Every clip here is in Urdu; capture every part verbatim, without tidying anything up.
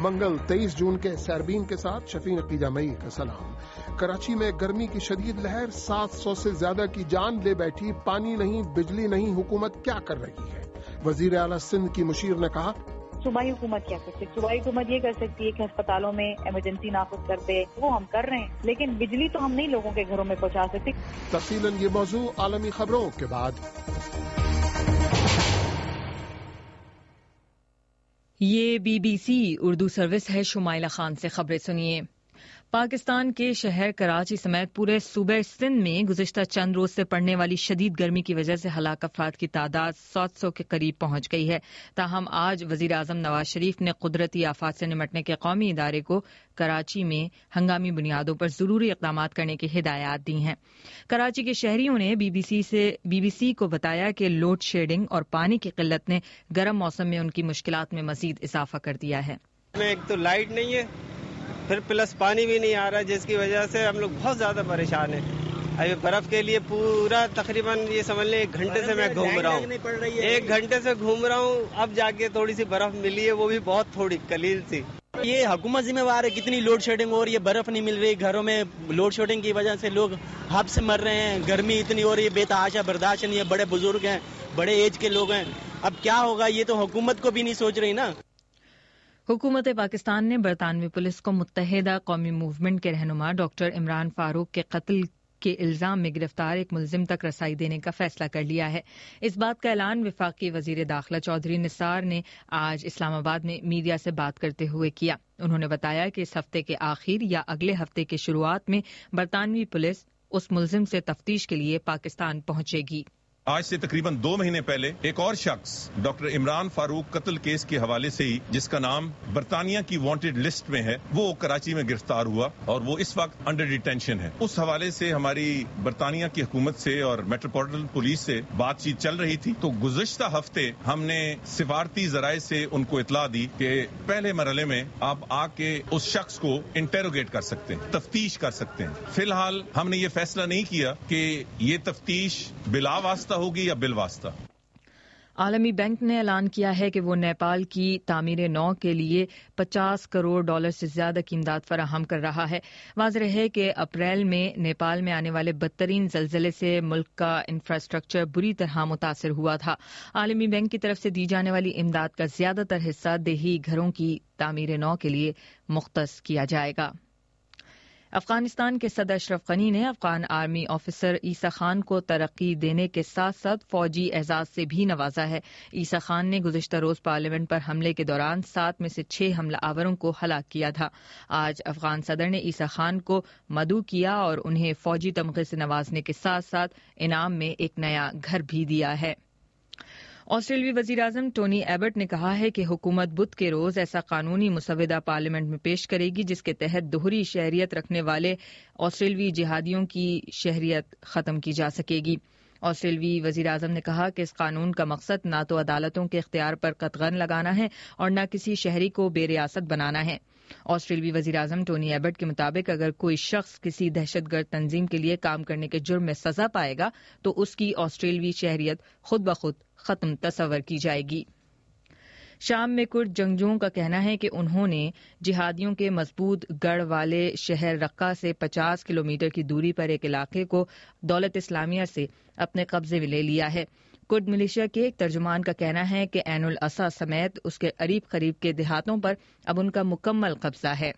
منگل تیئیس جون کے سیربین کے ساتھ شفیع عقیدہ مئی کا سلام۔ کراچی میں گرمی کی شدید لہر، سات سو سے زیادہ کی جان لے بیٹھی، پانی نہیں، بجلی نہیں، حکومت کیا کر رہی ہے؟ وزیر اعلیٰ سندھ کی مشیر نے کہا صوبائی حکومت کیا کر سکتی ہے؟ صوبائی حکومت یہ کر سکتی ہے کہ ہسپتالوں میں ایمرجنسی نافذ کر دے، وہ ہم کر رہے ہیں، لیکن بجلی تو ہم نہیں لوگوں کے گھروں میں پہنچا سکتے۔ تفصیلاً یہ موضوع عالمی خبروں کے بعد۔ یہ B B C Urdu service ہے، شمائلہ خان سے خبریں سنیے۔ پاکستان کے شہر کراچی سمیت پورے صوبہ سندھ میں گزشتہ چند روز سے پڑنے والی شدید گرمی کی وجہ سے ہلاک افراد کی تعداد سات سو کے قریب پہنچ گئی ہے۔ تاہم آج وزیر اعظم نواز شریف نے قدرتی آفات سے نمٹنے کے قومی ادارے کو کراچی میں ہنگامی بنیادوں پر ضروری اقدامات کرنے کی ہدایات دی ہیں۔ کراچی کے شہریوں نے بی بی سی سے بی بی سی کو بتایا کہ لوڈ شیڈنگ اور پانی کی قلت نے گرم موسم میں ان کی مشکلات میں مزید اضافہ کر دیا ہے۔ ایک تو لائٹ نہیں ہے، پھر پلس پانی بھی نہیں آ رہا، جس کی وجہ سے ہم لوگ بہت زیادہ پریشان ہیں۔ ابھی برف کے لیے پورا تقریباً یہ سمجھ لیں ایک گھنٹے سے میں گھوم رہا ہوں ایک گھنٹے سے گھوم رہا ہوں اب جا کے تھوڑی سی برف ملی ہے، وہ بھی بہت تھوڑی قلیل سی۔ یہ حکومت ذمہ وار ہے، کتنی لوڈ شیڈنگ ہو رہی ہے، برف نہیں مل رہی، گھروں میں لوڈ شیڈنگ کی وجہ سے لوگ ہب سے مر رہے ہیں، گرمی اتنی ہو رہی ہے بے تحاشا برداشت نہیں ہے، بڑے بزرگ ہیں، بڑے ایج کے لوگ ہیں، اب کیا ہوگا یہ تو حکومت کو بھی نہیں سوچ رہی نا۔ حکومت پاکستان نے برطانوی پولیس کو متحدہ قومی موومنٹ کے رہنما ڈاکٹر عمران فاروق کے قتل کے الزام میں گرفتار ایک ملزم تک رسائی دینے کا فیصلہ کر لیا ہے۔ اس بات کا اعلان وفاقی وزیر داخلہ چودھری نثار نے آج اسلام آباد میں میڈیا سے بات کرتے ہوئے کیا۔ انہوں نے بتایا کہ اس ہفتے کے آخر یا اگلے ہفتے کے شروعات میں برطانوی پولیس اس ملزم سے تفتیش کے لیے پاکستان پہنچے گی۔ آج سے تقریباً دو مہینے پہلے ایک اور شخص ڈاکٹر عمران فاروق قتل کیس کے حوالے سے ہی، جس کا نام برطانیہ کی وانٹڈ لسٹ میں ہے، وہ کراچی میں گرفتار ہوا اور وہ اس وقت انڈر ڈیٹینشن ہے۔ اس حوالے سے ہماری برطانیہ کی حکومت سے اور میٹروپولیٹن پولیس سے بات چیت چل رہی تھی، تو گزشتہ ہفتے ہم نے سفارتی ذرائع سے ان کو اطلاع دی کہ پہلے مرحلے میں آپ آ کے اس شخص کو انٹیروگیٹ کر سکتے ہیں، تفتیش کر سکتے ہیں۔ فی الحال ہم نے یہ فیصلہ نہیں کیا کہ یہ تفتیش بلا واسطہ ہوگی یا بل واسطہ۔ عالمی بینک نے اعلان کیا ہے کہ وہ نیپال کی تعمیر نو کے لیے پچاس کروڑ ڈالر سے زیادہ کی امداد فراہم کر رہا ہے۔ واضح ہے کہ اپریل میں نیپال میں آنے والے بدترین زلزلے سے ملک کا انفراسٹرکچر بری طرح متاثر ہوا تھا۔ عالمی بینک کی طرف سے دی جانے والی امداد کا زیادہ تر حصہ دیہی گھروں کی تعمیر نو کے لیے مختص کیا جائے گا۔ افغانستان کے صدر اشرف غنی نے افغان آرمی آفیسر عیسیٰ خان کو ترقی دینے کے ساتھ ساتھ فوجی اعزاز سے بھی نوازا ہے۔ عیسیٰ خان نے گزشتہ روز پارلیمنٹ پر حملے کے دوران سات میں سے چھ حملہ آوروں کو ہلاک کیا تھا۔ آج افغان صدر نے عیسیٰ خان کو مدعو کیا اور انہیں فوجی تمغے سے نوازنے کے ساتھ ساتھ انعام میں ایک نیا گھر بھی دیا ہے۔ آسٹریلوی وزیر اعظم ٹونی ایبٹ نے کہا ہے کہ حکومت بدھ کے روز ایسا قانونی مسودہ پارلیمنٹ میں پیش کرے گی جس کے تحت دوہری شہریت رکھنے والے آسٹریلوی جہادیوں کی شہریت ختم کی جا سکے گی۔ آسٹریلوی وزیر اعظم نے کہا کہ اس قانون کا مقصد نہ تو عدالتوں کے اختیار پر قطغن لگانا ہے اور نہ کسی شہری کو بے ریاست بنانا ہے۔ آسٹریلوی وزیر اعظم ٹونی ایبٹ کے مطابق اگر کوئی شخص کسی دہشت گرد تنظیم کے لیے کام کرنے کے جرم میں سزا پائے گا تو اس کی آسٹریلوی شہریت خود بخود ختم تصور کی جائے گی۔ شام میں کرد جنگجوؤں کا کہنا ہے کہ انہوں نے جہادیوں کے مضبوط گڑھ والے شہر رقہ سے پچاس کلومیٹر کی دوری پر ایک علاقے کو دولت اسلامیہ سے اپنے قبضے میں لے لیا ہے۔ کرد ملیشیا کے ایک ترجمان کا کہنا ہے کہ عین الاسا سمیت اس کے قریب قریب کے دیہاتوں پر اب ان کا مکمل قبضہ ہے۔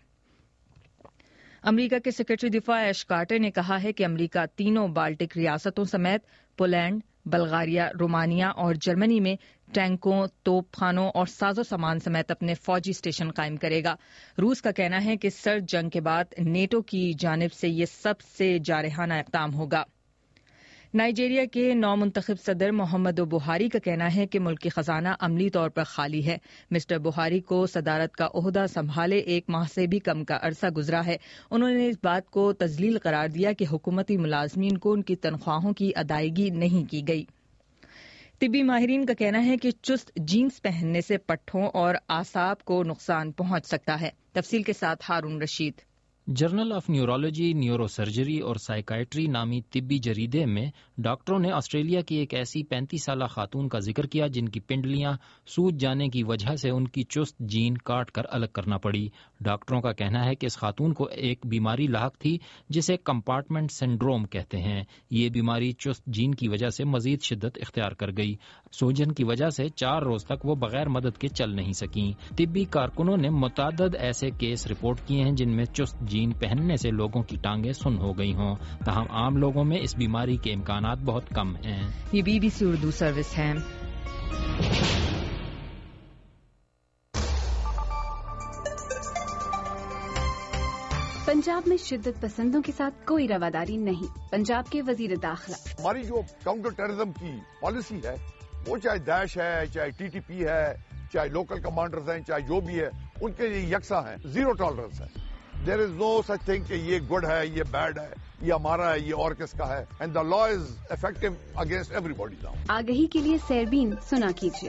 امریکہ کے سیکرٹری دفاع ایش کارٹر نے کہا ہے کہ امریکہ تینوں بالٹک ریاستوں سمیت پولینڈ، بلغاریہ، رومانیہ اور جرمنی میں ٹینکوں، توپ خانوں اور ساز و سامان سمیت اپنے فوجی اسٹیشن قائم کرے گا۔ روس کا کہنا ہے کہ سرد جنگ کے بعد نیٹو کی جانب سے یہ سب سے جارحانہ اقدام ہوگا۔ نائجیریا کے نو منتخب صدر محمد بہاری کا کہنا ہے کہ ملک کی خزانہ عملی طور پر خالی ہے۔ مسٹر بہاری کو صدارت کا عہدہ سنبھالے ایک ماہ سے بھی کم کا عرصہ گزرا ہے۔ انہوں نے اس بات کو تذلیل قرار دیا کہ حکومتی ملازمین کو ان کی تنخواہوں کی ادائیگی نہیں کی گئی۔ طبی ماہرین کا کہنا ہے کہ چست جینز پہننے سے پٹھوں اور اعصاب کو نقصان پہنچ سکتا ہے۔ تفصیل کے ساتھ Haroon Rasheed. Journal of neurology, neuro surgery اور سائیکائٹری نامی طبی جریدے میں ڈاکٹروں نے آسٹریلیا کی ایک ایسی پینتیس سالہ خاتون کا ذکر کیا جن کی پنڈلیاں سوج جانے کی وجہ سے ان کی چست جین کاٹ کر الگ کرنا پڑی۔ ڈاکٹروں کا کہنا ہے کہ اس خاتون کو ایک بیماری لاحق تھی جسے کمپارٹمنٹ سنڈروم کہتے ہیں۔ یہ بیماری چست جین کی وجہ سے مزید شدت اختیار کر گئی۔ سوجن کی وجہ سے چار روز تک وہ بغیر مدد کے چل نہیں سکیں۔ طبی کارکنوں نے متعدد ایسے کیس رپورٹ کیے ہیں جن میں چست جین پہننے سے لوگوں کی ٹانگیں سن ہو گئی ہوں، تاہم عام لوگوں میں اس بیماری کے امکانات بہت کم ہیں۔ یہ B B C Urdu service ہے۔ پنجاب میں شدت پسندوں کے ساتھ کوئی رواداری نہیں، پنجاب کے وزیر داخلہ۔ ہماری جو کاؤنٹر ٹیررزم کی پالیسی ہے وہ چاہے داعش ہے، چاہے ٹی ٹی پی ہے، چاہے لوکل کمانڈرز ہیں، چاہے جو بھی ہے، ان کے لیے یکساں ہے، زیرو ٹالرنس ہے۔ دیر از نو سچ تھنگ کہ یہ گڈ ہے، یہ بیڈ ہے، یہ ہمارا ہے، یہ اور کس کا ہے۔ And the law is effective against everybody now. آگہی کے لیے سیربین سنا کیجیے۔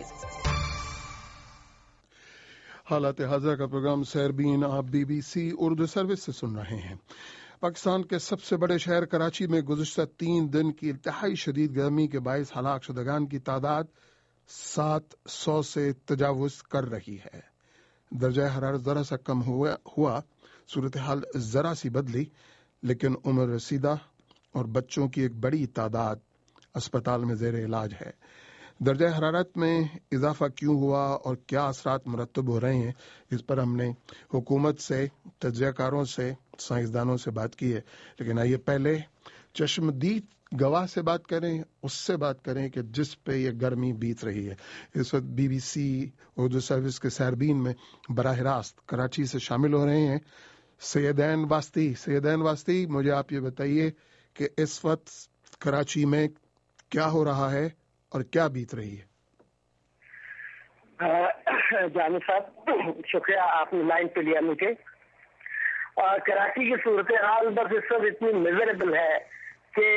حالات حاضرہ کا پروگرام سیربین آپ B B C Urdu service سے سن رہے ہیں۔ پاکستان کے سب سے بڑے شہر کراچی میں گزشتہ تین دن کی انتہائی شدید گرمی کے باعث ہلاک شدگان کی تعداد سات سو سے تجاوز کر رہی ہے۔ درجہ حرارت ذرا سا کم ہوا ہوا صورتحال ذرا سی بدلی، لیکن عمر رسیدہ اور بچوں کی ایک بڑی تعداد اسپتال میں زیر علاج ہے۔ درجہ حرارت میں اضافہ کیوں ہوا اور کیا اثرات مرتب ہو رہے ہیں، اس پر ہم نے حکومت سے، تجزیہ کاروں سے، سائنسدانوں سے بات کی ہے، لیکن آئیے پہلے چشمدید گواہ سے بات کریں، اس سے بات کریں کہ جس پہ یہ گرمی بیت رہی ہے۔ اس وقت B B C Urdu service کے سیربین میں براہ راست کراچی سے شامل ہو رہے ہیں سیدین واسطی۔ سیدین واسطی، مجھے آپ یہ بتائیے کہ اس وقت کراچی میں کیا ہو رہا ہے اور کیا بیت رہی ہے؟ جامع صاحب، شکریہ آپ نے لائن پہ لیا مجھے۔ کراچی کی صورتحال بس اس وقت اتنی میزریبل ہے کہ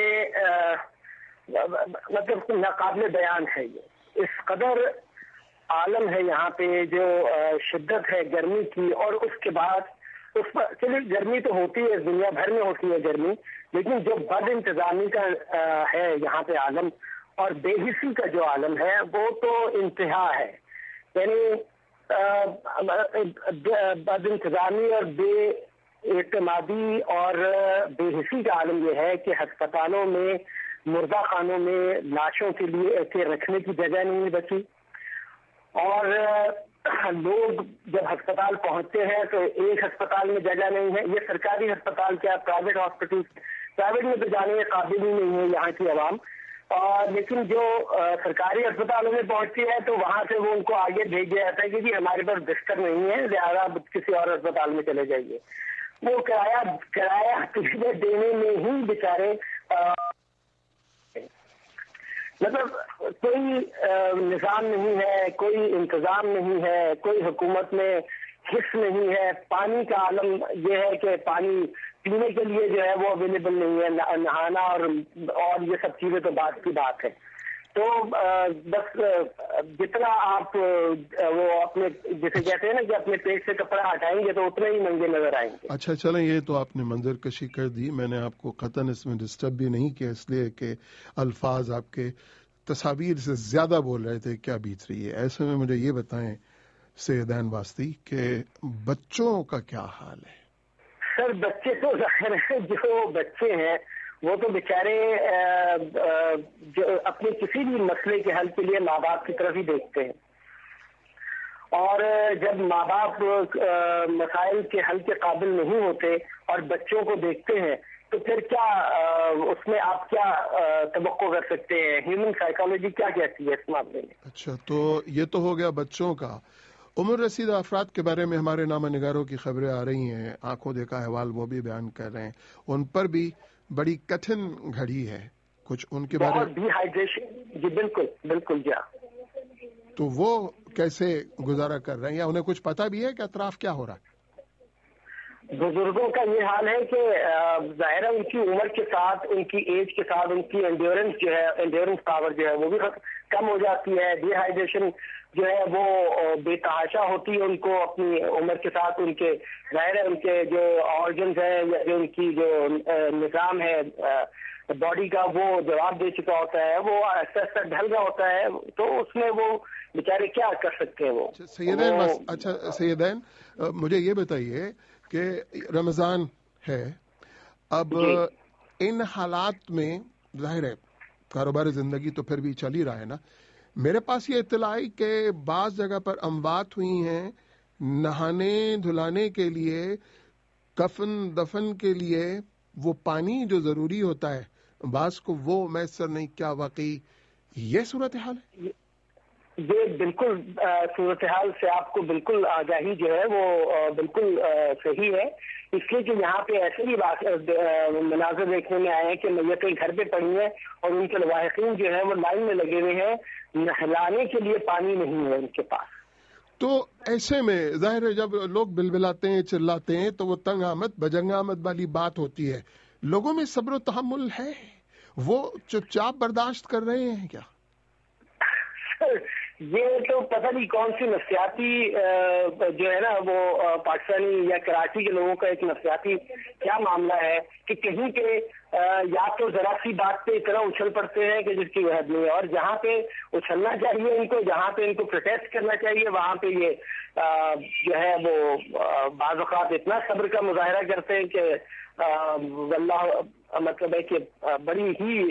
مطلب ناقابل بیان ہے۔ یہ اس قدر عالم ہے یہاں پہ جو شدت ہے گرمی کی، اور اس کے بعد اس پر چلیے گرمی تو ہوتی ہے، دنیا بھر میں ہوتی ہے گرمی، لیکن جو بد انتظامی کا ہے یہاں پہ عالم اور بے حسی کا جو عالم ہے وہ تو انتہا ہے۔ یعنی بد انتظامی اور بے اعتمادی اور بے حسی کا عالم یہ ہے کہ ہسپتالوں میں، مردہ خانوں میں لاشوں کے لیے کے رکھنے کی جگہ نہیں بچی، اور لوگ جب ہسپتال پہنچتے ہیں تو ایک ہسپتال میں جگہ نہیں ہے۔ یہ سرکاری ہسپتال کیا، پرائیویٹ ہاسپٹل، پرائیویٹ میں تو جانے کے قابل ہی نہیں ہے یہاں کی عوام، اور لیکن جو سرکاری ہسپتالوں میں پہنچتی ہے تو وہاں سے وہ ان کو آگے بھیج دیا جاتا ہے کہ جی ہمارے پاس بستر نہیں ہے، لہٰذا کسی اور ہسپتال میں چلے جائیے۔ وہ کرایہ کرایہ دینے میں ہی بیچارے مطلب کوئی نظام نہیں ہے، کوئی انتظام نہیں ہے، کوئی حکومت میں حص نہیں ہے۔ پانی کا عالم یہ ہے کہ پانی پینے کے لیے جو ہے وہ اویلیبل نہیں ہے، نہانا اور اور یہ سب چیزیں تو بات کی بات ہے۔ تو بس جتنا آپ وہ اپنے جسے کہتے ہیں نا کہ اپنے پیٹ سے کپڑا ہٹائیں گے تو اتنے ہی مہنگے نظر آئیں گے۔ اچھا چلیں، یہ تو آپ نے منظر کشی کر دی، میں نے آپ کو قطعاً اس میں ڈسٹرب بھی نہیں کیا، اس لیے کہ الفاظ آپ کے تصاویر سے زیادہ بول رہے تھے کیا بیت رہی ہے۔ ایسے میں مجھے یہ بتائیں سیدین واسطی کہ بچوں کا کیا حال ہے؟ سر بچے تو ظاہر ہے، جو بچے ہیں وہ تو بیچارے جو اپنے کسی بھی مسئلے کے حل کے لیے ماں باپ کی طرف ہی دیکھتے ہیں، اور جب ماں باپ مسائل کے حل کے قابل نہیں ہوتے اور بچوں کو دیکھتے ہیں تو پھر کیا اس میں آپ کیا توقع کر سکتے ہیں؟ ہیومن سائیکالوجی کیا کہتی ہے اس معاملے میں؟ اچھا، تو یہ تو ہو گیا بچوں کا۔ عمر رسیدہ افراد کے بارے میں ہمارے نامہ نگاروں کی خبریں آ رہی ہیں، آنکھوں دیکھا احوال وہ بھی بیان کر رہے ہیں، ان پر بھی بڑی کٹھن گھڑی ہے کچھ ان کے بارے میں، ڈی ہائیڈریشن۔ جی بالکل بالکل جی۔ تو وہ کیسے گزارا کر رہے ہیں یا انہیں کچھ پتہ بھی ہے کہ اطراف کیا ہو رہا ہے؟ بزرگوں کا یہ حال ہے کہ ظاہر ہے ان کی عمر کے ساتھ، ان کی ایج کے ساتھ ان کی انڈیورنس جو ہے، انڈیورنس پاور جو ہے وہ بھی کم ہو جاتی ہے، ڈی ہائیڈریشن جو ہے وہ بے تحاشا ہوتی ہے، ان کو اپنی عمر کے ساتھ ان کے ظاہر ہے ان کے جو آرگنز ہیں یا جو ان کی جو نظام ہے باڈی کا وہ جواب دے چکا ہوتا ہے، وہ ایسا ایسا ڈھل رہا ہوتا ہے، تو اس میں وہ بیچارے کیا کر سکتے ہیں وہ سیدین بس اچھا سیدین مجھے یہ بتائیے کہ رمضان ہے اب جی. ان حالات میں ظاہر ہے کاروبار زندگی تو پھر بھی چل ہی رہا ہے نا، میرے پاس یہ اطلاع آئی کہ بعض جگہ پر اموات ہوئی ہیں، نہانے دھلانے کے لیے کفن دفن کے لیے وہ پانی جو ضروری ہوتا ہے بعض کو وہ میسر نہیں، کیا واقعی یہ صورتحال ہے؟ یہ بالکل صورتحال سے آپ کو بالکل آگاہی جو ہے وہ بالکل صحیح ہے، اس لیے کہ یہاں پہ ایسے بھی مناظر دیکھنے میں آئے ہیں کہ میتیں گھر پہ پڑی ہیں اور ان کے لواحقین جو ہیں وہ لائن میں لگے ہوئے ہیں، نہلانے کے لیے پانی نہیں ہے ان کے پاس۔ تو ایسے میں ظاہر ہے جب لوگ بلبلاتے ہیں چلاتے ہیں تو وہ تنگ آمد بجنگ آمد والی بات ہوتی ہے، لوگوں میں صبر و تحمل ہے، وہ چپ چاپ برداشت کر رہے ہیں کیا؟ یہ تو پتہ نہیں کون سی نفسیاتی جو ہے نا وہ پاکستانی یا کراچی کے لوگوں کا ایک نفسیاتی کیا معاملہ ہے کہ کہیں پہ یا تو ذرا سی بات پہ اتنا اچھل پڑتے ہیں کہ جس کی حد نہیں ہے، اور جہاں پہ اچھلنا چاہیے ان کو، جہاں پہ ان کو پروٹیسٹ کرنا چاہیے وہاں پہ یہ جو ہے وہ بعض اوقات اتنا صبر کا مظاہرہ کرتے ہیں کہ واللہ مطلب ہے کہ بڑی ہی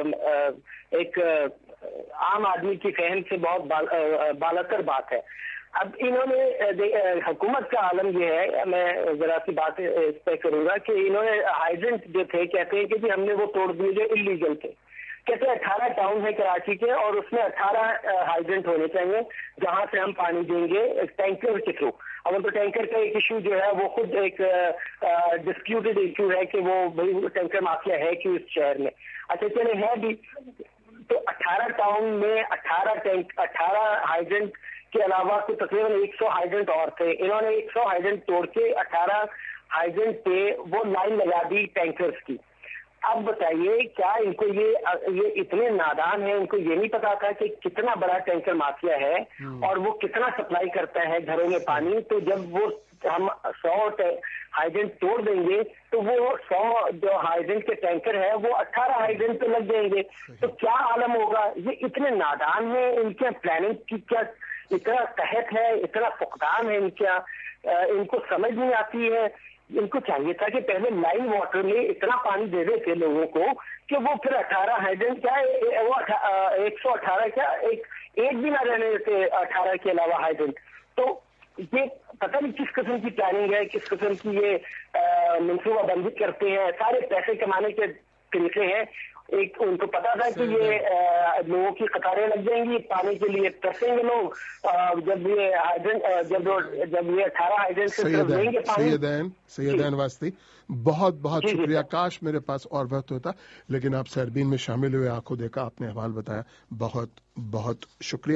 ایک عام آدمی کی فہم سے بہت بالاتر بات ہے۔ اب انہوں نے حکومت کا عالم یہ ہے، میں ذرا سی بات اس پہ کروں گا کہ انہوں نے ہائیڈرنٹ جو تھے کہتے ہیں کہ جی ہم نے وہ توڑ دیے جو انلیگل تھے، کہتے ہیں اٹھارہ ٹاؤن ہے کراچی کے اور اس میں اٹھارہ ہائیڈرنٹ ہونے چاہیے جہاں سے ہم پانی دیں گے ٹینکر کے تھرو۔ اب تو ٹینکر کا ایک ایشو جو ہے وہ خود ایک ڈسپیوٹڈ ایشو ہے کہ وہ بھائی ٹینکر مافیا ہے کہ اس شہر میں، اچھا چلے ہے بھی، تو اٹھارہ ٹاؤن میں اٹھارہ ٹینک اٹھارہ ہائیڈرنٹ کے علاوہ تو تقریباً ایک سو ہائیڈرنٹ اور تھے، انہوں نے ایک سو ہائیڈرنٹ توڑ کے اٹھارہ ہائیڈرنٹ پہ وہ لائن لگا دی ٹینکرز کی۔ اب بتائیے کیا ان کو یہ یہ اتنے نادان ہیں، ان کو یہ نہیں پتا تھا کہ کتنا بڑا ٹینکر مافیا ہے اور وہ کتنا سپلائی کرتا ہے گھروں میں پانی؟ تو جب وہ ہم سو ہائیڈرنٹ توڑ دیں گے تو وہ سو جو ہائیڈرنٹ کے ٹینکر ہے وہ اٹھارہ ہائیڈرنٹ پہ لگ جائیں گے، تو کیا عالم ہوگا؟ یہ اتنے نادان ہیں، ان کے پلاننگ کی کیا اتنا تحت ہے، اتنا فقدان ہے ان کا، ان کو سمجھ نہیں آتی ہے۔ ان کو چاہیے تھا کہ پہلے لائن واٹر میں اتنا پانی دے دیتے لوگوں کو کہ وہ پھر اٹھارہ ہائیڈرنٹ کیا وہ ایک سو اٹھارہ کیا ایک ایک بھی نہ رہنے دیتے اٹھارہ کے علاوہ ہائیڈرنٹ۔ تو یہ پتہ نہیں کس قسم کی پلاننگ ہے، کس قسم کی یہ منصوبہ بندی کرتے ہیں، سارے پیسے کمانے کے طریقے ہیں۔ ایک ان کو پتا تھا کہ یہ لوگوں کی قطاریں لگ جائیں گی پانی کے لیے، ترسیں گے لوگ جب یہ ہائیڈرنٹ جب جب یہ اٹھارہ ہائیڈرنٹ سے لیں گے پانی۔ سیدین سیدین واسطی بہت بہت شکریہ، کاش میرے پاس اور وقت ہوتا، لیکن آپ سربین میں شامل ہوئے، آنکھوں دیکھا، آپ نے احوال بتایا، بہت بہت شکریہ۔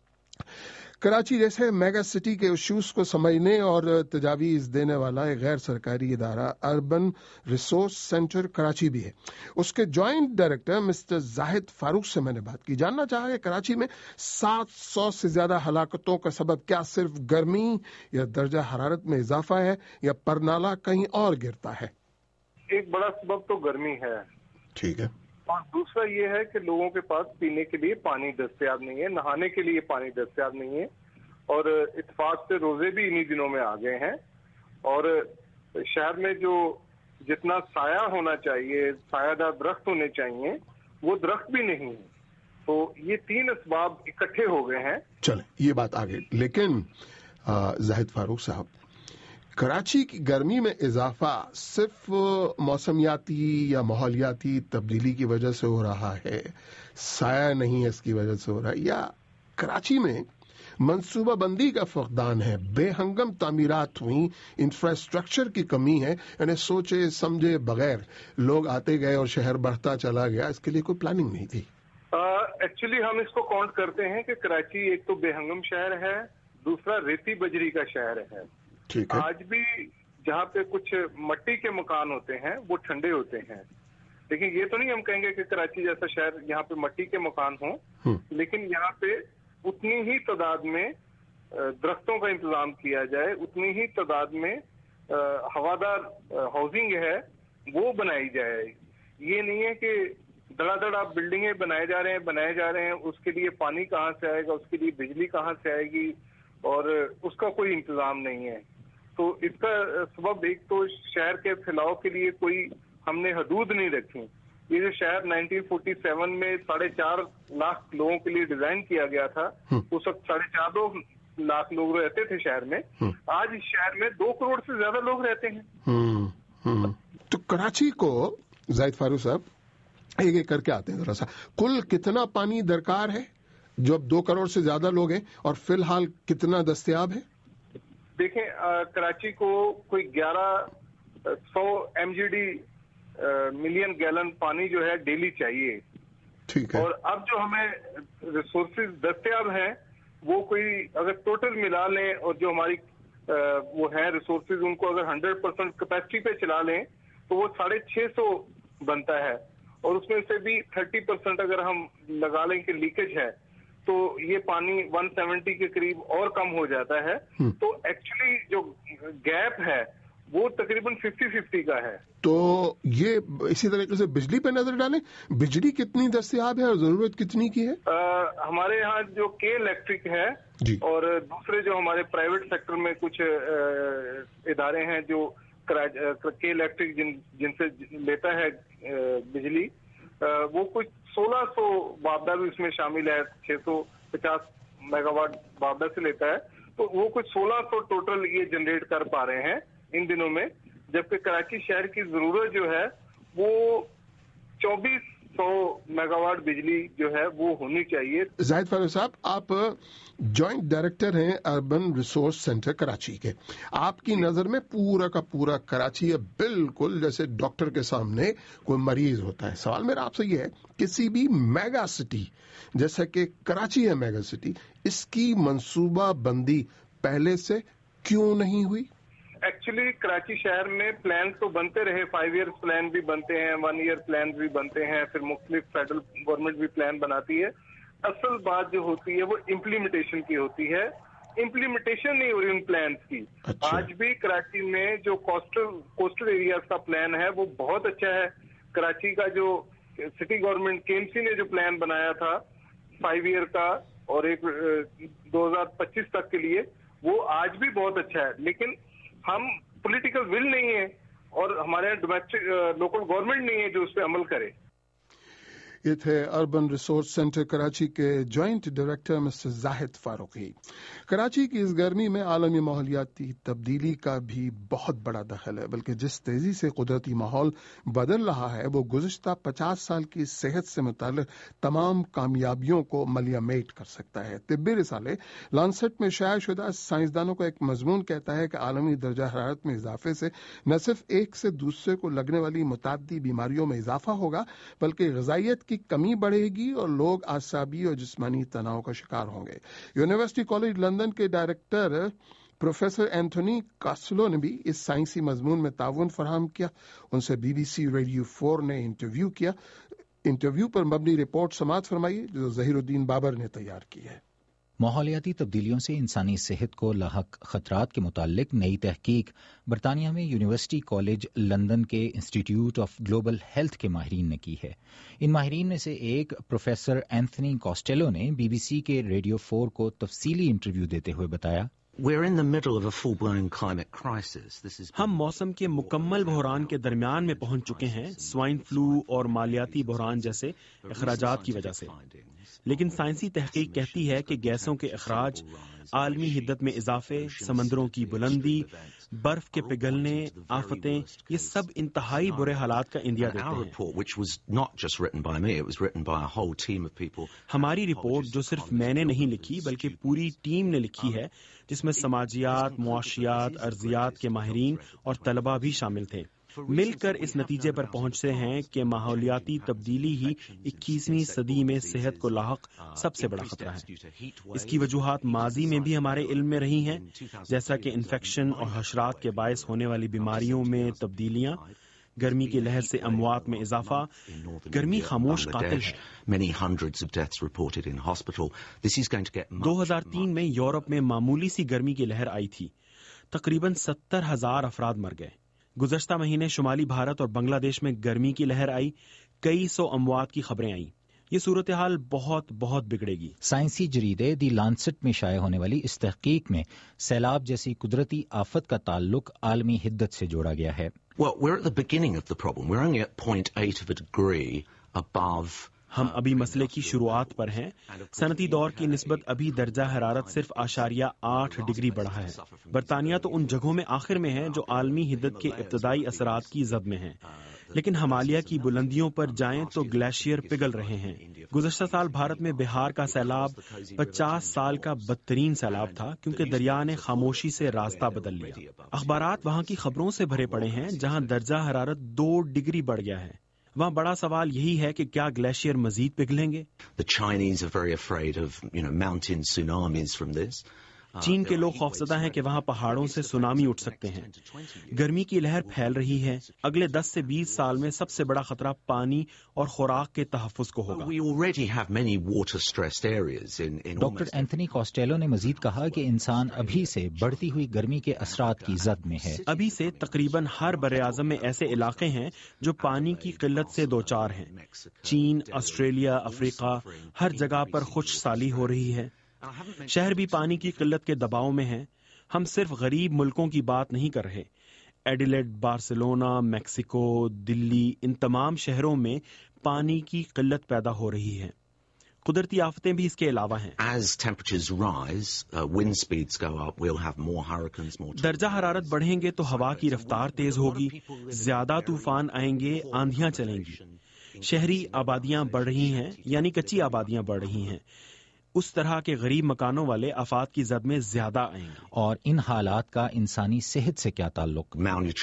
کراچی جیسے میگا سٹی کے ایشوز کو سمجھنے اور تجاویز دینے والا ایک غیر سرکاری ادارہ اربن ریسورس سینٹر کراچی بھی ہے۔ اس کے joint director mister Zahid Farooq سے میں نے بات کی، جاننا چاہا کہ کراچی میں سات سو سے زیادہ ہلاکتوں کا سبب کیا صرف گرمی یا درجہ حرارت میں اضافہ ہے یا پرنالہ کہیں اور گرتا ہے؟ ایک بڑا سبب تو گرمی ہے، ٹھیک ہے، اور دوسرا یہ ہے کہ لوگوں کے پاس پینے کے لیے پانی دستیاب نہیں ہے، نہانے کے لیے پانی دستیاب نہیں ہے، اور اتفاق سے روزے بھی انہی دنوں میں آ گئے ہیں، اور شہر میں جو جتنا سایہ ہونا چاہیے، سایہ دار درخت ہونے چاہیے، وہ درخت بھی نہیں ہے، تو یہ تین اسباب اکٹھے ہو گئے ہیں۔ چلیں یہ بات آگے، لیکن زاہد فاروق صاحب، کراچی کی گرمی میں اضافہ صرف موسمیاتی یا ماحولیاتی تبدیلی کی وجہ سے ہو رہا ہے، سایہ نہیں ہے اس کی وجہ سے ہو رہا ہے، یا کراچی میں منصوبہ بندی کا فقدان ہے، بے ہنگم تعمیرات ہوئیں، انفراسٹرکچر کی کمی ہے، یعنی سوچے سمجھے بغیر لوگ آتے گئے اور شہر بڑھتا چلا گیا، اس کے لیے کوئی پلاننگ نہیں تھی؟ ایکچولی ہم اس کو کاؤنٹ کرتے ہیں کہ کراچی ایک تو بے ہنگم شہر ہے، دوسرا ریتی بجری کا شہر ہے۔ آج بھی جہاں پہ کچھ مٹی کے مکان ہوتے ہیں وہ ٹھنڈے ہوتے ہیں، لیکن یہ تو نہیں ہم کہیں گے کہ کراچی جیسا شہر یہاں پہ مٹی کے مکان ہوں، لیکن یہاں پہ اتنی ہی تعداد میں درختوں کا انتظام کیا جائے, اتنی ہی تعداد میں ہوادار ہاؤسنگ ہے وہ بنائی جائے. یہ نہیں ہے کہ دڑا دڑا بلڈنگیں بنائے جا رہے ہیں بنائے جا رہے ہیں اس کے لیے پانی کہاں سے آئے گا, اس کے لیے بجلی کہاں سے آئے گی, اور اس کا کوئی انتظام نہیں ہے. تو اس کا سبب ایک تو شہر کے پھیلاؤ کے لیے کوئی ہم نے حدود نہیں رکھی. یہ جو شہر نائنٹین فورٹی سیون میں ساڑھے چار لاکھ لوگوں کے لیے ڈیزائن کیا گیا تھا, اس وقت ساڑھے چار دو لاکھ لوگ رہتے تھے شہر میں, آج اس شہر میں دو کروڑ سے زیادہ لوگ رہتے ہیں. تو کراچی کو زاہد فاروق صاحب ایک ایک کر کے آتے ہیں ذرا سا, کل کتنا پانی درکار ہے جو اب دو کروڑ سے زیادہ لوگ ہیں, اور فی الحال کتنا دستیاب ہے؟ دیکھیں کراچی کو کوئی گیارہ سو M G D million gallon پانی جو ہے ڈیلی چاہیے. ٹھیک ہے. اور اب جو ہمیں ریسورسز دستیاب ہیں وہ کوئی اگر ٹوٹل ملا لیں اور جو ہماری وہ ہیں ریسورسز ان کو اگر ہنڈریڈ پرسینٹ کیپیسٹی پہ چلا لیں تو وہ ساڑھے چھ سو بنتا ہے, اور اس میں سے بھی تھرٹی پرسینٹ اگر ہم لگا لیں کہ لیکیج ہے تو یہ پانی ون سیونٹی کے قریب اور کم ہو جاتا ہے. تو ایکچولی جو گیپ ہے وہ تقریباً ففٹی ففٹی کا ہے. تو یہ اسی طریقے سے بجلی پہ نظر ڈالیں, بجلی کتنی دستیاب ہے اور ضرورت کتنی کی ہے؟ آ, ہمارے یہاں جو کے الیکٹرک ہے جی, اور دوسرے جو ہمارے پرائیویٹ سیکٹر میں کچھ ادارے ہیں جو کے الیکٹرک جن جن سے لیتا ہے بجلی, وہ کچھ سولہ سو بابڈا بھی اس میں شامل ہے, چھ سو پچاس میگا واٹ بابڈا سے لیتا ہے. تو وہ کچھ سولہ سو ٹوٹل یہ جنریٹ کر پا رہے ہیں ان دنوں میں, جبکہ کراچی شہر کی ضرورت جو ہے وہ چوبیس سو میگا واٹ بجلی جو ہے وہ ہونی چاہیے. زاہد فاروق صاحب, آپ جوائنٹ ڈائریکٹر ہیں اربن ریسورس سینٹر کراچی کے. آپ کی نظر میں پورا کا پورا کراچی ہے بالکل جیسے ڈاکٹر کے سامنے کوئی مریض ہوتا ہے. سوال میرا آپ سے یہ ہے, کسی بھی میگا سٹی جیسا کہ کراچی ہے میگا سٹی, اس کی منصوبہ بندی پہلے سے کیوں نہیں ہوئی؟ ایکچولی کراچی شہر میں پلان تو بنتے رہے, فائیو ایئر پلان بھی بنتے ہیں, ون ایئر پلان بھی بنتے ہیں, پھر مختلف فیڈرل گورنمنٹ بھی پلان بناتی ہے. اصل بات جو ہوتی ہے وہ امپلیمنٹیشن کی ہوتی ہے. امپلیمنٹیشن نہیں ہو رہی ان پلانس کی. اچھا. آج بھی کراچی میں جو کوسٹل کوسٹل ایریاز کا پلان ہے وہ بہت اچھا ہے. کراچی کا جو سٹی گورنمنٹ کے ایم سی نے جو پلان بنایا تھا فائیو ایئر کا اور ایک دو ہزار پچیس تک کے لیے, وہ آج بھی بہت اچھا ہے. لیکن ہم پولیٹیکل ول نہیں ہے اور ہمارے یہاں ڈومیسٹک لوکل گورنمنٹ نہیں ہے جو اس پہ عمل کرے. یہ تھے اربن ریسورس سینٹر کراچی کے joint director mister Zahid Farooqi. Karachi کی اس گرمی میں عالمی ماحولیاتی تبدیلی کا بھی بہت بڑا دخل ہے, بلکہ جس تیزی سے قدرتی ماحول بدل رہا ہے وہ گزشتہ پچاس سال کی صحت سے متعلق تمام کامیابیوں کو ملیامیٹ کر سکتا ہے. طبی رسالے لانسٹ میں شائع شدہ سائنسدانوں کا ایک مضمون کہتا ہے کہ عالمی درجہ حرارت میں اضافے سے نہ صرف ایک سے دوسرے کو لگنے والی متعدی بیماریوں میں اضافہ ہوگا بلکہ غذائیت کی کمی بڑھے گی اور لوگ اعصابی اور جسمانی تناؤ کا شکار ہوں گے. یونیورسٹی کالج لندن کے ڈائریکٹر پروفیسر اینتھونی کاسلو نے بھی اس سائنسی مضمون میں تعاون فراہم کیا. ان سے B B C radio four نے انٹرویو کیا. انٹرویو پر مبنی رپورٹ سماعت فرمائی جو ظہیر الدین بابر نے تیار کی ہے. ماحولیاتی تبدیلیوں سے انسانی صحت کو لاحق خطرات کے متعلق نئی تحقیق برطانیہ میں یونیورسٹی کالج لندن کے انسٹیٹیوٹ آف گلوبل ہیلتھ کے ماہرین نے کی ہے. ان ماہرین میں سے ایک پروفیسر اینتھنی کاسٹیلو نے بی بی سی کے ریڈیو فور کو تفصیلی انٹرویو دیتے ہوئے بتایا, ہم موسم کے مکمل بحران کے درمیان میں پہنچ چکے ہیں, سوائن فلو اور مالیاتی بحران جیسے اخراجات کی وجہ سے. لیکن سائنسی تحقیق کہتی ہے کہ گیسوں کے اخراج, عالمی حدت میں اضافے, سمندروں کی بلندی, برف کے پگھلنے, آفتیں, یہ سب انتہائی برے حالات کا اندیا دیتے ہیں. ہماری رپورٹ جو صرف میں نے نہیں لکھی بلکہ پوری ٹیم نے لکھی ہے, جس میں سماجیات, معاشیات, ارضیات کے ماہرین اور طلباء بھی شامل تھے, مل کر اس نتیجے پر پہنچتے ہیں کہ ماحولیاتی تبدیلی ہی اکیسویں صدی میں صحت کو لاحق سب سے بڑا خطرہ ہے. اس کی وجوہات ماضی میں بھی ہمارے علم میں رہی ہیں, جیسا کہ انفیکشن اور حشرات کے باعث ہونے والی بیماریوں میں تبدیلیاں, گرمی کی لہر سے اموات میں اضافہ. گرمی خاموش قاتل ہے. دو ہزار تین میں یورپ میں معمولی سی گرمی کی لہر آئی تھی. تقریباً ستر ہزار افراد مر گئے. گزشتہ مہینے شمالی بھارت اور بنگلہ دیش میں گرمی کی لہر آئی. کئی سو اموات کی خبریں آئیں. یہ صورتحال بہت بہت بگڑے گی. سائنسی جریدے دی لانسٹ میں شائع ہونے والی اس تحقیق میں سیلاب جیسی قدرتی آفت کا تعلق عالمی حدت سے جوڑا گیا ہے. Well, we're at the beginning of the problem. We're only at zero point eight of a degree above. ہم ابھی مسئلے کی شروعات پر ہیں. صنعتی دور کی نسبت ابھی درجہ حرارت صرف اشاریہ آٹھ ڈگری بڑھا ہے. برطانیہ تو ان جگہوں میں آخر میں ہے جو عالمی حدت کے ابتدائی اثرات کی زد میں ہیں. لیکن ہمالیہ کی بلندیوں پر جائیں تو گلیشیئر پگھل رہے ہیں. گزشتہ سال بھارت میں بہار کا سیلاب پچاس سال کا بدترین سیلاب تھا کیونکہ دریا نے خاموشی سے راستہ بدل لیا. اخبارات وہاں کی خبروں سے بھرے پڑے ہیں جہاں درجہ حرارت دو ڈگری بڑھ گیا ہے. وہاں بڑا سوال یہی ہے کہ کیا گلیشیئر مزید پگھلیں گے؟ The Chinese are very afraid of, you know, mountain tsunamis from this. چین کے لوگ خوفزدہ ہیں کہ وہاں پہاڑوں سے سونامی اٹھ سکتے ہیں. گرمی کی لہر پھیل رہی ہے. اگلے دس سے بیس سال میں سب سے بڑا خطرہ پانی اور خوراک کے تحفظ کو ہوگا. ڈاکٹر اینتھنی کاسٹیلو نے مزید کہا کہ انسان ابھی سے بڑھتی ہوئی گرمی کے اثرات کی زد میں ہے. ابھی سے تقریباً ہر براعظم میں ایسے علاقے ہیں جو پانی کی قلت سے دوچار ہیں. چین، آسٹریلیا، افریقہ، ہر جگہ پر خشک سالی ہو رہی ہے. شہر بھی پانی کی قلت کے دباؤ میں ہیں. ہم صرف غریب ملکوں کی بات نہیں کر رہے. ایڈیلیڈ، بارسلونا، میکسیکو، دلی، ان تمام شہروں میں پانی کی قلت پیدا ہو رہی ہے. قدرتی آفتیں بھی اس کے علاوہ ہیں. درجہ حرارت بڑھیں گے تو ہوا کی رفتار تیز ہوگی. زیادہ طوفان آئیں گے، آندھیاں چلیں گی. شہری آبادیاں بڑھ رہی ہیں، یعنی کچی آبادیاں بڑھ رہی ہیں. اس طرح کے غریب مکانوں والے آفات کی زد میں زیادہ آئیں گے. اور ان حالات کا انسانی صحت سے کیا تعلق؟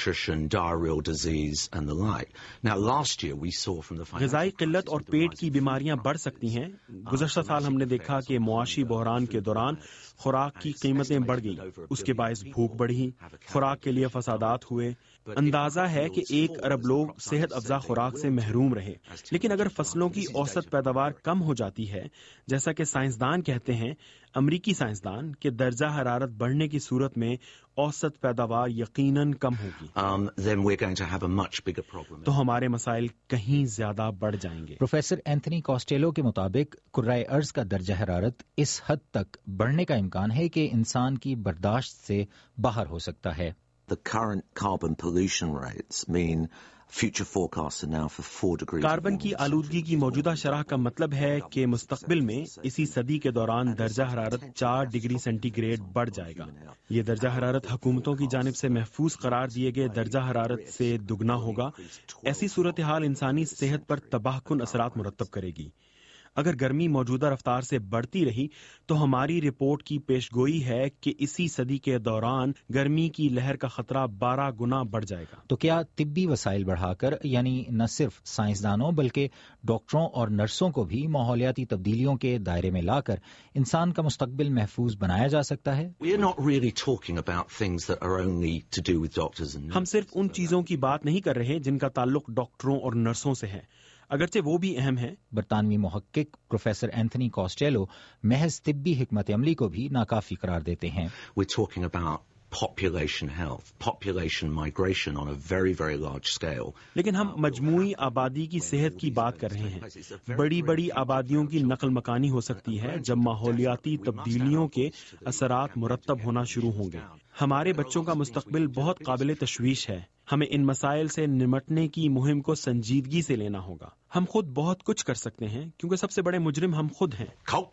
غذائی قلت اور پیٹ کی بیماریاں بڑھ سکتی ہیں. گزشتہ سال ہم نے دیکھا کہ معاشی بحران کے دوران خوراک کی قیمتیں بڑھ گئی. اس کے باعث بھوک بڑھی، خوراک کے لیے فسادات ہوئے. اندازہ ہے کہ ایک ارب لوگ صحت افزا خوراک سے محروم رہے. لیکن اگر فصلوں کی اوسط پیداوار کم ہو جاتی ہے، جیسا کہ سائنسدان کہتے ہیں، امریکی سائنسدان، کہ درجہ حرارت بڑھنے کی صورت میں اوسط پیداوار یقیناً کم ہوگی، um, then we're going to have a much bigger problem. تو ہمارے مسائل کہیں زیادہ بڑھ جائیں گے. پروفیسر اینتھنی کاسٹیلو کے مطابق کرۂ ارض کا درجہ حرارت اس حد تک بڑھنے کا امکان ہے کہ انسان کی برداشت سے باہر ہو سکتا ہے. The current carbon pollution rates mean future forecasts are now for four degrees. Carbon کی آلودگی کی موجودہ شرح کا مطلب ہے کہ مستقبل میں اسی صدی کے دوران درجہ حرارت چار ڈگری سینٹی گریڈ بڑھ جائے گا. یہ درجہ حرارت حکومتوں کی جانب سے محفوظ قرار دیے گئے درجہ حرارت سے دگنا ہوگا. ایسی صورتحال انسانی صحت پر تباہ کن اثرات مرتب کرے گی. اگر گرمی موجودہ رفتار سے بڑھتی رہی تو ہماری رپورٹ کی پیش گوئی ہے کہ اسی صدی کے دوران گرمی کی لہر کا خطرہ بارہ گنا بڑھ جائے گا. تو کیا طبی وسائل بڑھا کر، یعنی نہ صرف سائنسدانوں بلکہ ڈاکٹروں اور نرسوں کو بھی ماحولیاتی تبدیلیوں کے دائرے میں لا کر انسان کا مستقبل محفوظ بنایا جا سکتا ہے؟ ہم صرف ان چیزوں کی بات نہیں کر رہے جن کا تعلق ڈاکٹروں اور نرسوں سے ہے، اگرچہ وہ بھی اہم ہے. برطانوی محقق پروفیسر اینتھنی کاسٹیلو محض طبی حکمت عملی کو بھی ناکافی قرار دیتے ہیں. We're talking about population health, population migration on a very, very large scale. لیکن ہم مجموعی آبادی کی صحت کی بات کر رہے ہیں. بڑی بڑی آبادیوں کی نقل مکانی ہو سکتی ہے جب ماحولیاتی تبدیلیوں کے اثرات مرتب ہونا شروع ہوں گے. ہمارے بچوں کا مستقبل بہت قابل تشویش ہے. ہمیں ان مسائل سے نمٹنے کی مہم کو سنجیدگی سے لینا ہوگا. ہم خود بہت کچھ کر سکتے ہیں کیونکہ سب سے بڑے مجرم ہم خود ہیں.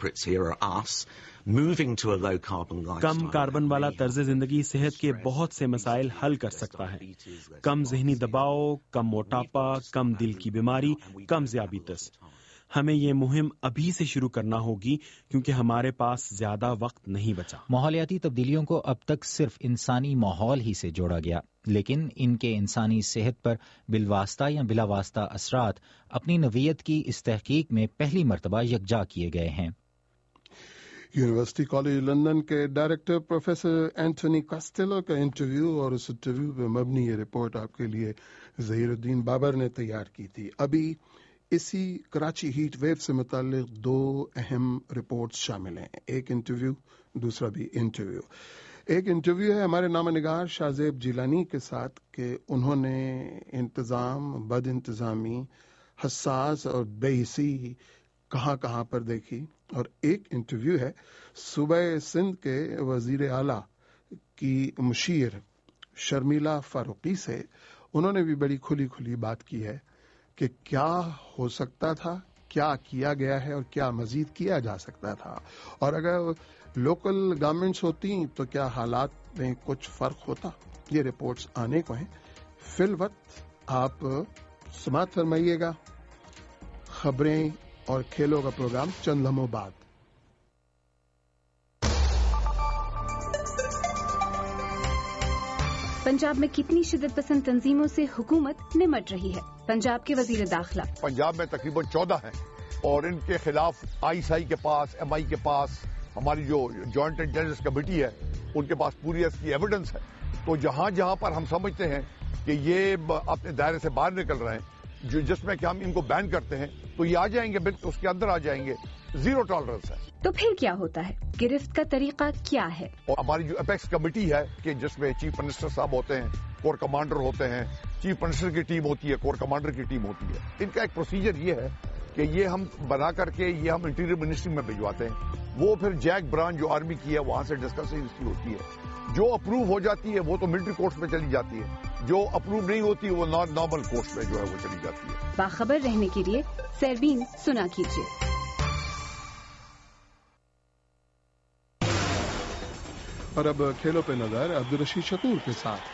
کم کاربن والا طرز زندگی صحت کے بہت سے مسائل حل کر سکتا ہے. کم ذہنی دباؤ، کم موٹاپا، کم دل کی بیماری، کم ذیابیطس. ہمیں یہ مہم ابھی سے شروع کرنا ہوگی کیونکہ ہمارے پاس زیادہ وقت نہیں بچا. ماحولیاتی تبدیلیوں کو اب تک صرف انسانی ماحول ہی سے جوڑا گیا، لیکن ان کے انسانی صحت پر بالواسطہ یا بلا واسطہ اثرات اپنی نوعیت کی اس تحقیق میں پہلی مرتبہ یکجا کیے گئے ہیں. یونیورسٹی کالج لندن کے ڈائریکٹر پروفیسر اینٹونی کاسٹیلو کا انٹرویو، اور اس انٹرویو پہ مبنی یہ رپورٹ آپ کے لیے ظہیر الدین بابر نے تیار کی تھی. ابھی اسی کراچی ہیٹ ویو سے متعلق دو اہم رپورٹس شامل ہیں، ایک انٹرویو، دوسرا بھی انٹرویو. ایک انٹرویو ہے ہمارے نامہ نگار شاہزیب جیلانی کے ساتھ کہ انہوں نے انتظام، بد انتظامی، حساس اور بے حسی کہاں کہاں پر دیکھی. اور ایک انٹرویو ہے صوبہ سندھ کے وزیر اعلیٰ کی مشیر شرمیلا فاروقی سے. انہوں نے بھی بڑی کھلی کھلی بات کی ہے کہ کیا ہو سکتا تھا، کیا کیا گیا ہے اور کیا مزید کیا جا سکتا تھا، اور اگر لوکل گورنمنٹس ہوتی تو کیا حالات میں کچھ فرق ہوتا. یہ رپورٹس آنے کو ہیں. فی الوقت آپ سماعت فرمائیے گا خبریں اور کھیلوں کا پروگرام چند لمحوں بعد. پنجاب میں کتنی شدت پسند تنظیموں سے حکومت نمٹ رہی ہے؟ پنجاب کے وزیر داخلہ پنجاب میں تقریباً چودہ ہیں اور ان کے خلاف آئی ایس آئی کے پاس، ایم آئی کے پاس، ہماری جو جوائنٹ انٹیلیجنس کمیٹی ہے ان کے پاس پوری اس کی ایویڈنس ہے. تو جہاں جہاں پر ہم سمجھتے ہیں کہ یہ اپنے دائرے سے باہر نکل رہے ہیں، جو جس میں کہ ہم ان کو بین کرتے ہیں، تو یہ آ جائیں گے، بالکل اس کے اندر آ جائیں گے. زیرو ٹالرنس ہے. تو پھر کیا ہوتا ہے؟ گرفت کا طریقہ کیا ہے؟ اور ہماری جو اپیکس کمیٹی ہے کہ جس میں چیف منسٹر صاحب ہوتے ہیں، کور کمانڈر ہوتے ہیں، چیف منسٹر کی ٹیم ہوتی ہے، کور کمانڈر کی ٹیم ہوتی ہے. ان کا ایک پروسیجر یہ ہے کہ یہ ہم بنا کر کے یہ ہم انٹیریئر منسٹری میں بھجواتے ہیں. وہ پھر جیک برانچ جو آرمی کی ہے وہاں سے ڈسکشن ہوتی ہے. جو اپروو ہو جاتی ہے وہ تو ملٹری کورٹس میں چلی جاتی ہے، جو اپروو نہیں ہوتی وہ نارمل کورٹس میں جو ہے وہ چلی جاتی ہے. باخبر رہنے کے لیے سیربین سنا کیجیے. اور اب کھیلوں پہ نظر عبدالرشید شکور کے ساتھ.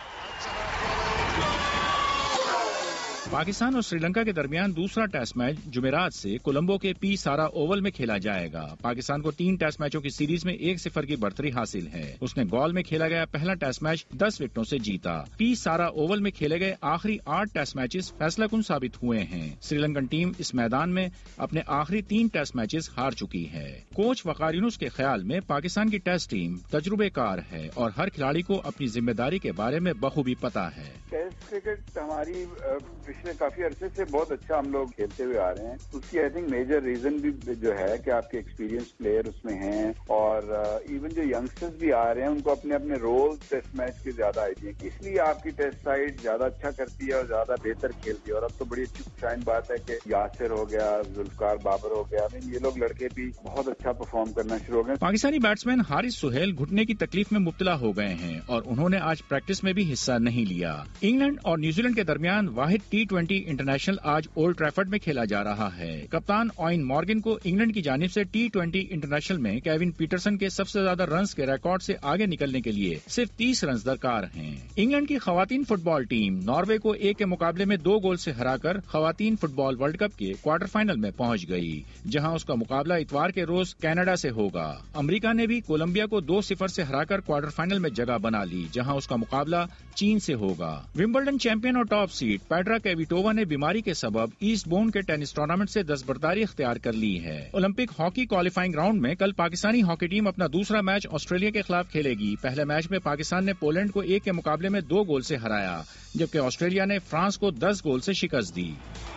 پاکستان اور سری لنکا کے درمیان دوسرا ٹیسٹ میچ جمعرات سے کولمبو کے پی سارا اوول میں کھیلا جائے گا. پاکستان کو تین ٹیسٹ میچوں کی سیریز میں ایک صفر کی برتری حاصل ہے. اس نے گول میں کھیلا گیا پہلا ٹیسٹ میچ دس وکٹوں سے جیتا. پی سارا اوول میں کھیلے گئے آخری آٹھ ٹیسٹ میچز فیصلہ کن ثابت ہوئے ہیں. سری لنکن ٹیم اس میدان میں اپنے آخری تین ٹیسٹ میچز ہار چکی ہے. کوچ وقار یونس کے خیال میں پاکستان کی ٹیسٹ ٹیم تجربے کار ہے اور ہر کھلاڑی کو اپنی ذمہ داری کے بارے میں بخوبی پتا ہے. ٹیسٹ کرکٹ ہماری پچھلے کافی عرصے سے بہت اچھا ہم لوگ کھیلتے ہوئے آ رہے ہیں. اس کی آئی تھنک میجر ریزن بھی جو ہے کہ آپ کے ایکسپیرینس پلیئر اس میں ہیں اور ایون جو ینگسٹرز بھی آ رہے ہیں ان کو اپنے اپنے رول ٹیسٹ میچ کے زیادہ آئیڈیا ہیں. اس لیے آپ کی ٹیسٹ سائڈ زیادہ اچھا کرتی ہے اور زیادہ بہتر کھیلتی ہے. اور اب تو بڑی اچھی شائن بات ہے کہ یاسر ہو گیا، ذوالفقار بابر ہو گیا، یہ لوگ لڑکے بھی بہت اچھا پرفارم کرنا شروع ہو گئے. پاکستانی بیٹسمین حارث سہیل گھٹنے کی تکلیف میں مبتلا ہو گئے ہیں اور انہوں نے آج پریکٹس میں بھی حصہ نہیں لیا. انگلینڈ اور نیوزی لینڈ کے درمیان واحد ٹی ٹوینٹی انٹرنیشنل آج اولڈ ٹریفرڈ میں کھیلا جا رہا ہے. کپتان اوین مارگن کو انگلینڈ کی جانب سے ٹی ٹوینٹی انٹرنیشنل میں کیون پیٹرسن کے سب سے زیادہ رنز کے ریکارڈ سے آگے نکلنے کے لیے صرف تیس رنز درکار ہیں. انگلینڈ کی خواتین فٹ بال ٹیم ناروے کو ایک کے مقابلے میں دو گول سے ہرا کر خواتین فٹ بال ورلڈ کپ کے کوارٹر فائنل میں پہنچ گئی، جہاں اس کا مقابلہ اتوار کے روز کینیڈا سے ہوگا. امریکہ نے بھی کولمبیا کو دو صفر سے ہرا کر کوارٹر فائنل میں جگہ بنا لی، جہاں اس کا مقابلہ چین سے ہوگا. ومبلڈن چیمپئن اور ٹاپ سیڈ پیٹرا کیویٹووا نے بیماری کے سبب ایسٹ بون کے ٹینس ٹورنامنٹ سے دستبرداری اختیار کر لی ہے. اولمپک ہاکی کوالیفائنگ راؤنڈ میں کل پاکستانی ہاکی ٹیم اپنا دوسرا میچ آسٹریلیا کے خلاف کھیلے گی. پہلے میچ میں پاکستان نے پولینڈ کو ایک کے مقابلے میں دو گول سے ہرایا، جبکہ آسٹریلیا نے فرانس کو دس گول سے شکست دی.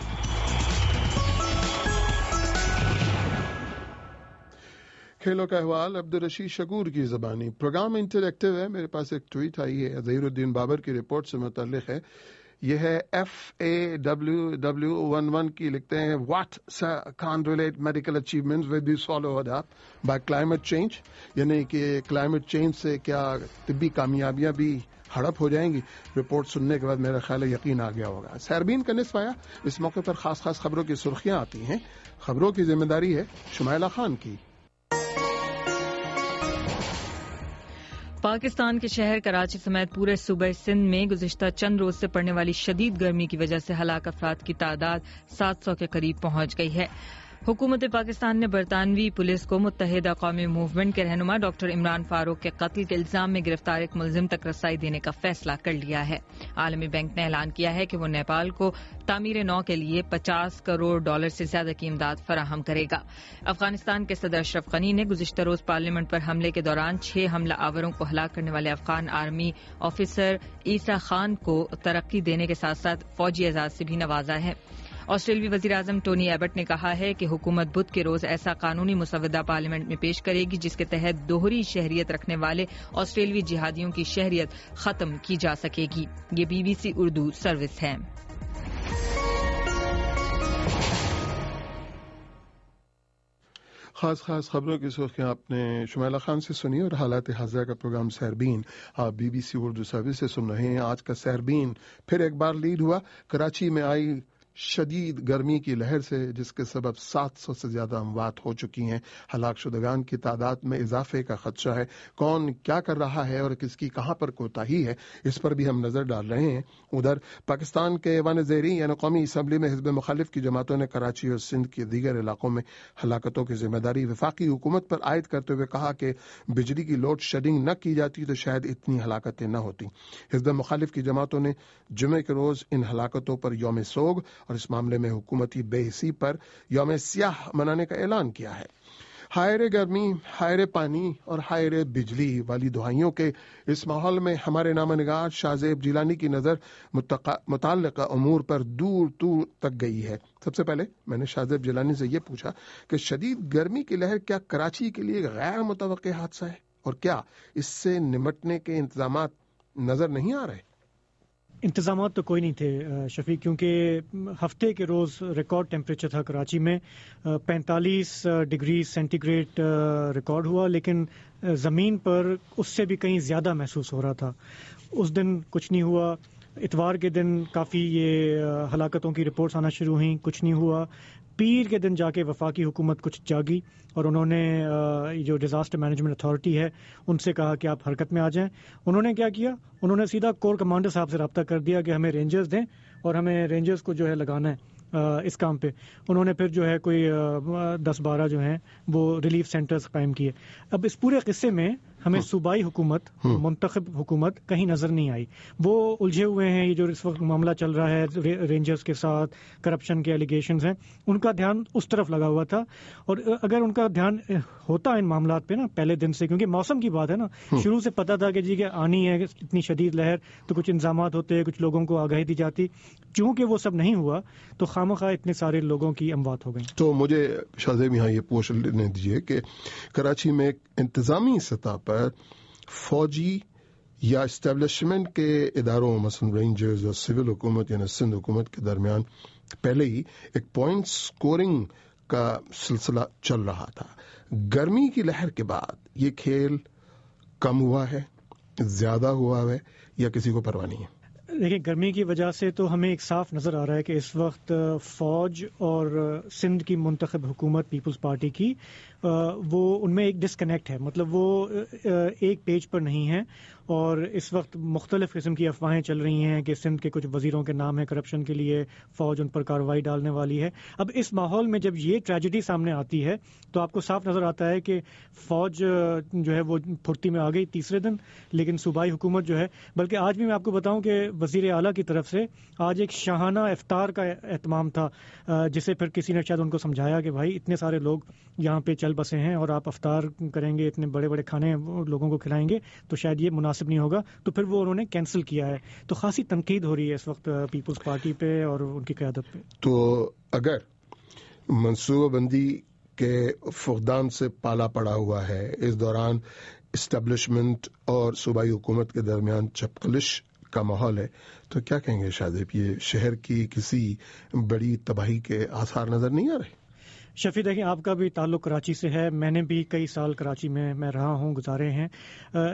کھیلوں کا احوال عبدالرشید شکور کی زبانی. پروگرام انٹریکٹیو ہے. میرے پاس ایک ٹویٹ آئی ہے ظہیر الدین بابر کی رپورٹ سے متعلق ہے. یہ ہے F A W W one one کی، لکھتے ہیں what can relate medical achievement with be followed up by climate change, یعنی کہ کلائمیٹ چینج سے کیا طبی کامیابیاں بھی ہڑپ ہو جائیں گی. رپورٹ سننے کے بعد میرا خیال ہے یقین آ گیا ہوگا. سیربین کا نصف آیا. اس موقع پر خاص خاص خبروں کی سرخیاں آتی ہیں. خبروں کی ذمہ داری ہے شمائلہ خان کی. پاکستان کے شہر کراچی سمیت پورے صوبہ سندھ میں گزشتہ چند روز سے پڑنے والی شدید گرمی کی وجہ سے ہلاک افراد کی تعداد سات سو کے قریب پہنچ گئی ہے. حکومت پاکستان نے برطانوی پولیس کو متحدہ قومی موومنٹ کے رہنما ڈاکٹر عمران فاروق کے قتل کے الزام میں گرفتار ایک ملزم تک رسائی دینے کا فیصلہ کر لیا ہے۔ عالمی بینک نے اعلان کیا ہے کہ وہ نیپال کو تعمیر نو کے لیے پچاس کروڑ ڈالر سے زیادہ کی امداد فراہم کرے گا۔ افغانستان کے صدر اشرف غنی نے گزشتہ روز پارلیمنٹ پر حملے کے دوران چھ حملہ آوروں کو ہلاک کرنے والے افغان آرمی آفیسر عیسیٰ خان کو ترقی دینے کے ساتھ ساتھ فوجی اعزاز سے بھی نوازا ہے۔ آسٹریلوی وزیر اعظم ٹونی ایبٹ نے کہا ہے کہ حکومت بدھ کے روز ایسا قانونی مسودہ پارلیمنٹ میں پیش کرے گی جس کے تحت دوہری شہریت رکھنے والے آسٹریلوی جہادیوں کی شہریت ختم کی جا سکے گی۔ یہ B B C Urdu service ہے۔ خاص خاص خبروں کی سرخیاں آپ نے شمائلہ خان سے سنی اور حالات حاضرہ کا پروگرام سحربین آپ B B C Urdu service سے سن رہے ہیں۔ آج کا سحربین پھر ایک بار لیڈ ہوا کراچی میں آئی شدید گرمی کی لہر سے، جس کے سبب سات سو سے زیادہ اموات ہو چکی ہیں۔ ہلاک شدگان کی تعداد میں اضافے کا خدشہ ہے۔ کون کیا کر رہا ہے اور کس کی کہاں پر کوتاہی ہے، اس پر بھی ہم نظر ڈال رہے ہیں۔ ادھر پاکستان کے ایوان زیریں یعنی قومی اسمبلی میں حزب مخالف کی جماعتوں نے کراچی اور سندھ کے دیگر علاقوں میں ہلاکتوں کی ذمہ داری وفاقی حکومت پر عائد کرتے ہوئے کہا کہ بجلی کی لوڈ شیڈنگ نہ کی جاتی تو شاید اتنی ہلاکتیں نہ ہوتی۔ حزب مخالف کی جماعتوں نے جمعے کے روز ان ہلاکتوں پر یوم سوگ اور اس معاملے میں حکومتی بے حسی پر یوم سیاہ منانے کا اعلان کیا ہے۔ ہائر گرمی، ہائر پانی اور ہائر بجلی والی دہائیوں کے اس ماحول میں ہمارے نامہ نگار شاہ زیب جیلانی کی نظر متعلقہ امور پر دور دور تک گئی ہے۔ سب سے پہلے میں نے شاہ زیب جیلانی سے یہ پوچھا کہ شدید گرمی کی لہر کیا کراچی کے لیے غیر متوقع حادثہ ہے اور کیا اس سے نمٹنے کے انتظامات نظر نہیں آ رہے؟ انتظامات تو کوئی نہیں تھے شفیق، کیونکہ ہفتے کے روز ریکارڈ ٹیمپریچر تھا کراچی میں، پینتالیس ڈگری سینٹی گریڈ ریکارڈ ہوا، لیکن زمین پر اس سے بھی کہیں زیادہ محسوس ہو رہا تھا۔ اس دن کچھ نہیں ہوا۔ اتوار کے دن کافی یہ ہلاکتوں کی رپورٹس آنا شروع ہوئیں، کچھ نہیں ہوا۔ پیر کے دن جا کے وفاقی حکومت کچھ جاگی اور انہوں نے جو ڈیزاسٹر مینجمنٹ اتھارٹی ہے ان سے کہا کہ آپ حرکت میں آ جائیں۔ انہوں نے کیا کیا؟ انہوں نے سیدھا کور کمانڈر صاحب سے رابطہ کر دیا کہ ہمیں رینجرز دیں اور ہمیں رینجرز کو جو ہے لگانا ہے اس کام پہ۔ انہوں نے پھر جو ہے کوئی دس بارہ جو ہیں وہ ریلیف سینٹرز قائم کیے۔ اب اس پورے قصے میں ہمیں صوبائی حکومت، منتخب حکومت کہیں نظر نہیں آئی۔ وہ الجھے ہوئے ہیں، یہ جو اس وقت معاملہ چل رہا ہے رینجرز کے ساتھ، کرپشن کے ایلیگیشنز ہیں، ان کا دھیان اس طرف لگا ہوا تھا۔ اور اگر ان کا دھیان ہوتا ان معاملات پہ نا پہلے دن سے، کیونکہ موسم کی بات ہے نا، شروع سے پتا تھا کہ جی کہ آنی ہے اتنی شدید لہر، تو کچھ انتظامات ہوتے، کچھ لوگوں کو آگاہی دی جاتی۔ چونکہ وہ سب نہیں ہوا تو خامخواہ اتنے سارے لوگوں کی اموات ہو گئی۔ تو مجھے شاہ زیب یہاں یہ پوچھ لینے دیجیے کہ کراچی میں انتظامی سطح پر فوجی یا اسٹیبلشمنٹ کے اداروں مثلا رینجرز اور سول حکومت یعنی سندھ حکومت کے درمیان پہلے ہی ایک پوائنٹ سکورنگ کا سلسلہ چل رہا تھا۔ گرمی کی لہر کے بعد یہ کھیل کم ہوا ہے، زیادہ ہوا ہے یا کسی کو پرواہ نہیں ہے؟ دیکھیں، گرمی کی وجہ سے تو ہمیں ایک صاف نظر آ رہا ہے کہ اس وقت فوج اور سندھ کی منتخب حکومت پیپلز پارٹی کی وہ ان میں ایک ڈسکنیکٹ ہے، مطلب وہ ایک پیج پر نہیں ہے۔ اور اس وقت مختلف قسم کی افواہیں چل رہی ہیں کہ سندھ کے کچھ وزیروں کے نام ہیں کرپشن کے لیے، فوج ان پر کارروائی ڈالنے والی ہے۔ اب اس ماحول میں جب یہ ٹریجڈی سامنے آتی ہے تو آپ کو صاف نظر آتا ہے کہ فوج جو ہے وہ پھرتی میں آ گئی تیسرے دن، لیکن صوبائی حکومت جو ہے، بلکہ آج بھی میں آپ کو بتاؤں کہ وزیر اعلیٰ کی طرف سے آج ایک شاہانہ افطار کا اہتمام تھا، جسے پھر کسی نے شاید ان کو سمجھایا کہ بھائی اتنے سارے لوگ یہاں پہ چل بسے ہیں اور آپ افطار کریں گے، اتنے بڑے بڑے کھانے لوگوں کو کھلائیں گے تو شاید یہ مناسب نہیں ہوگا، تو پھر وہ انہوں نے کینسل کیا ہے۔ تو خاصی تنقید ہو رہی ہے اس وقت پیپلز پارٹی پہ اور ان کی قیادت پہ۔ تو اگر منصوبہ بندی کے فقدان سے پالا پڑا ہوا ہے، اس دوران اسٹیبلشمنٹ اور صوبائی حکومت کے درمیان چپقلش کا ماحول ہے، تو کیا کہیں گے شاہ زیب، یہ شہر کی کسی بڑی تباہی کے آثار نظر نہیں آ رہے؟ شفیع، دیکھیں، آپ کا بھی تعلق کراچی سے ہے، میں نے بھی کئی سال کراچی میں میں رہا ہوں، گزارے ہیں۔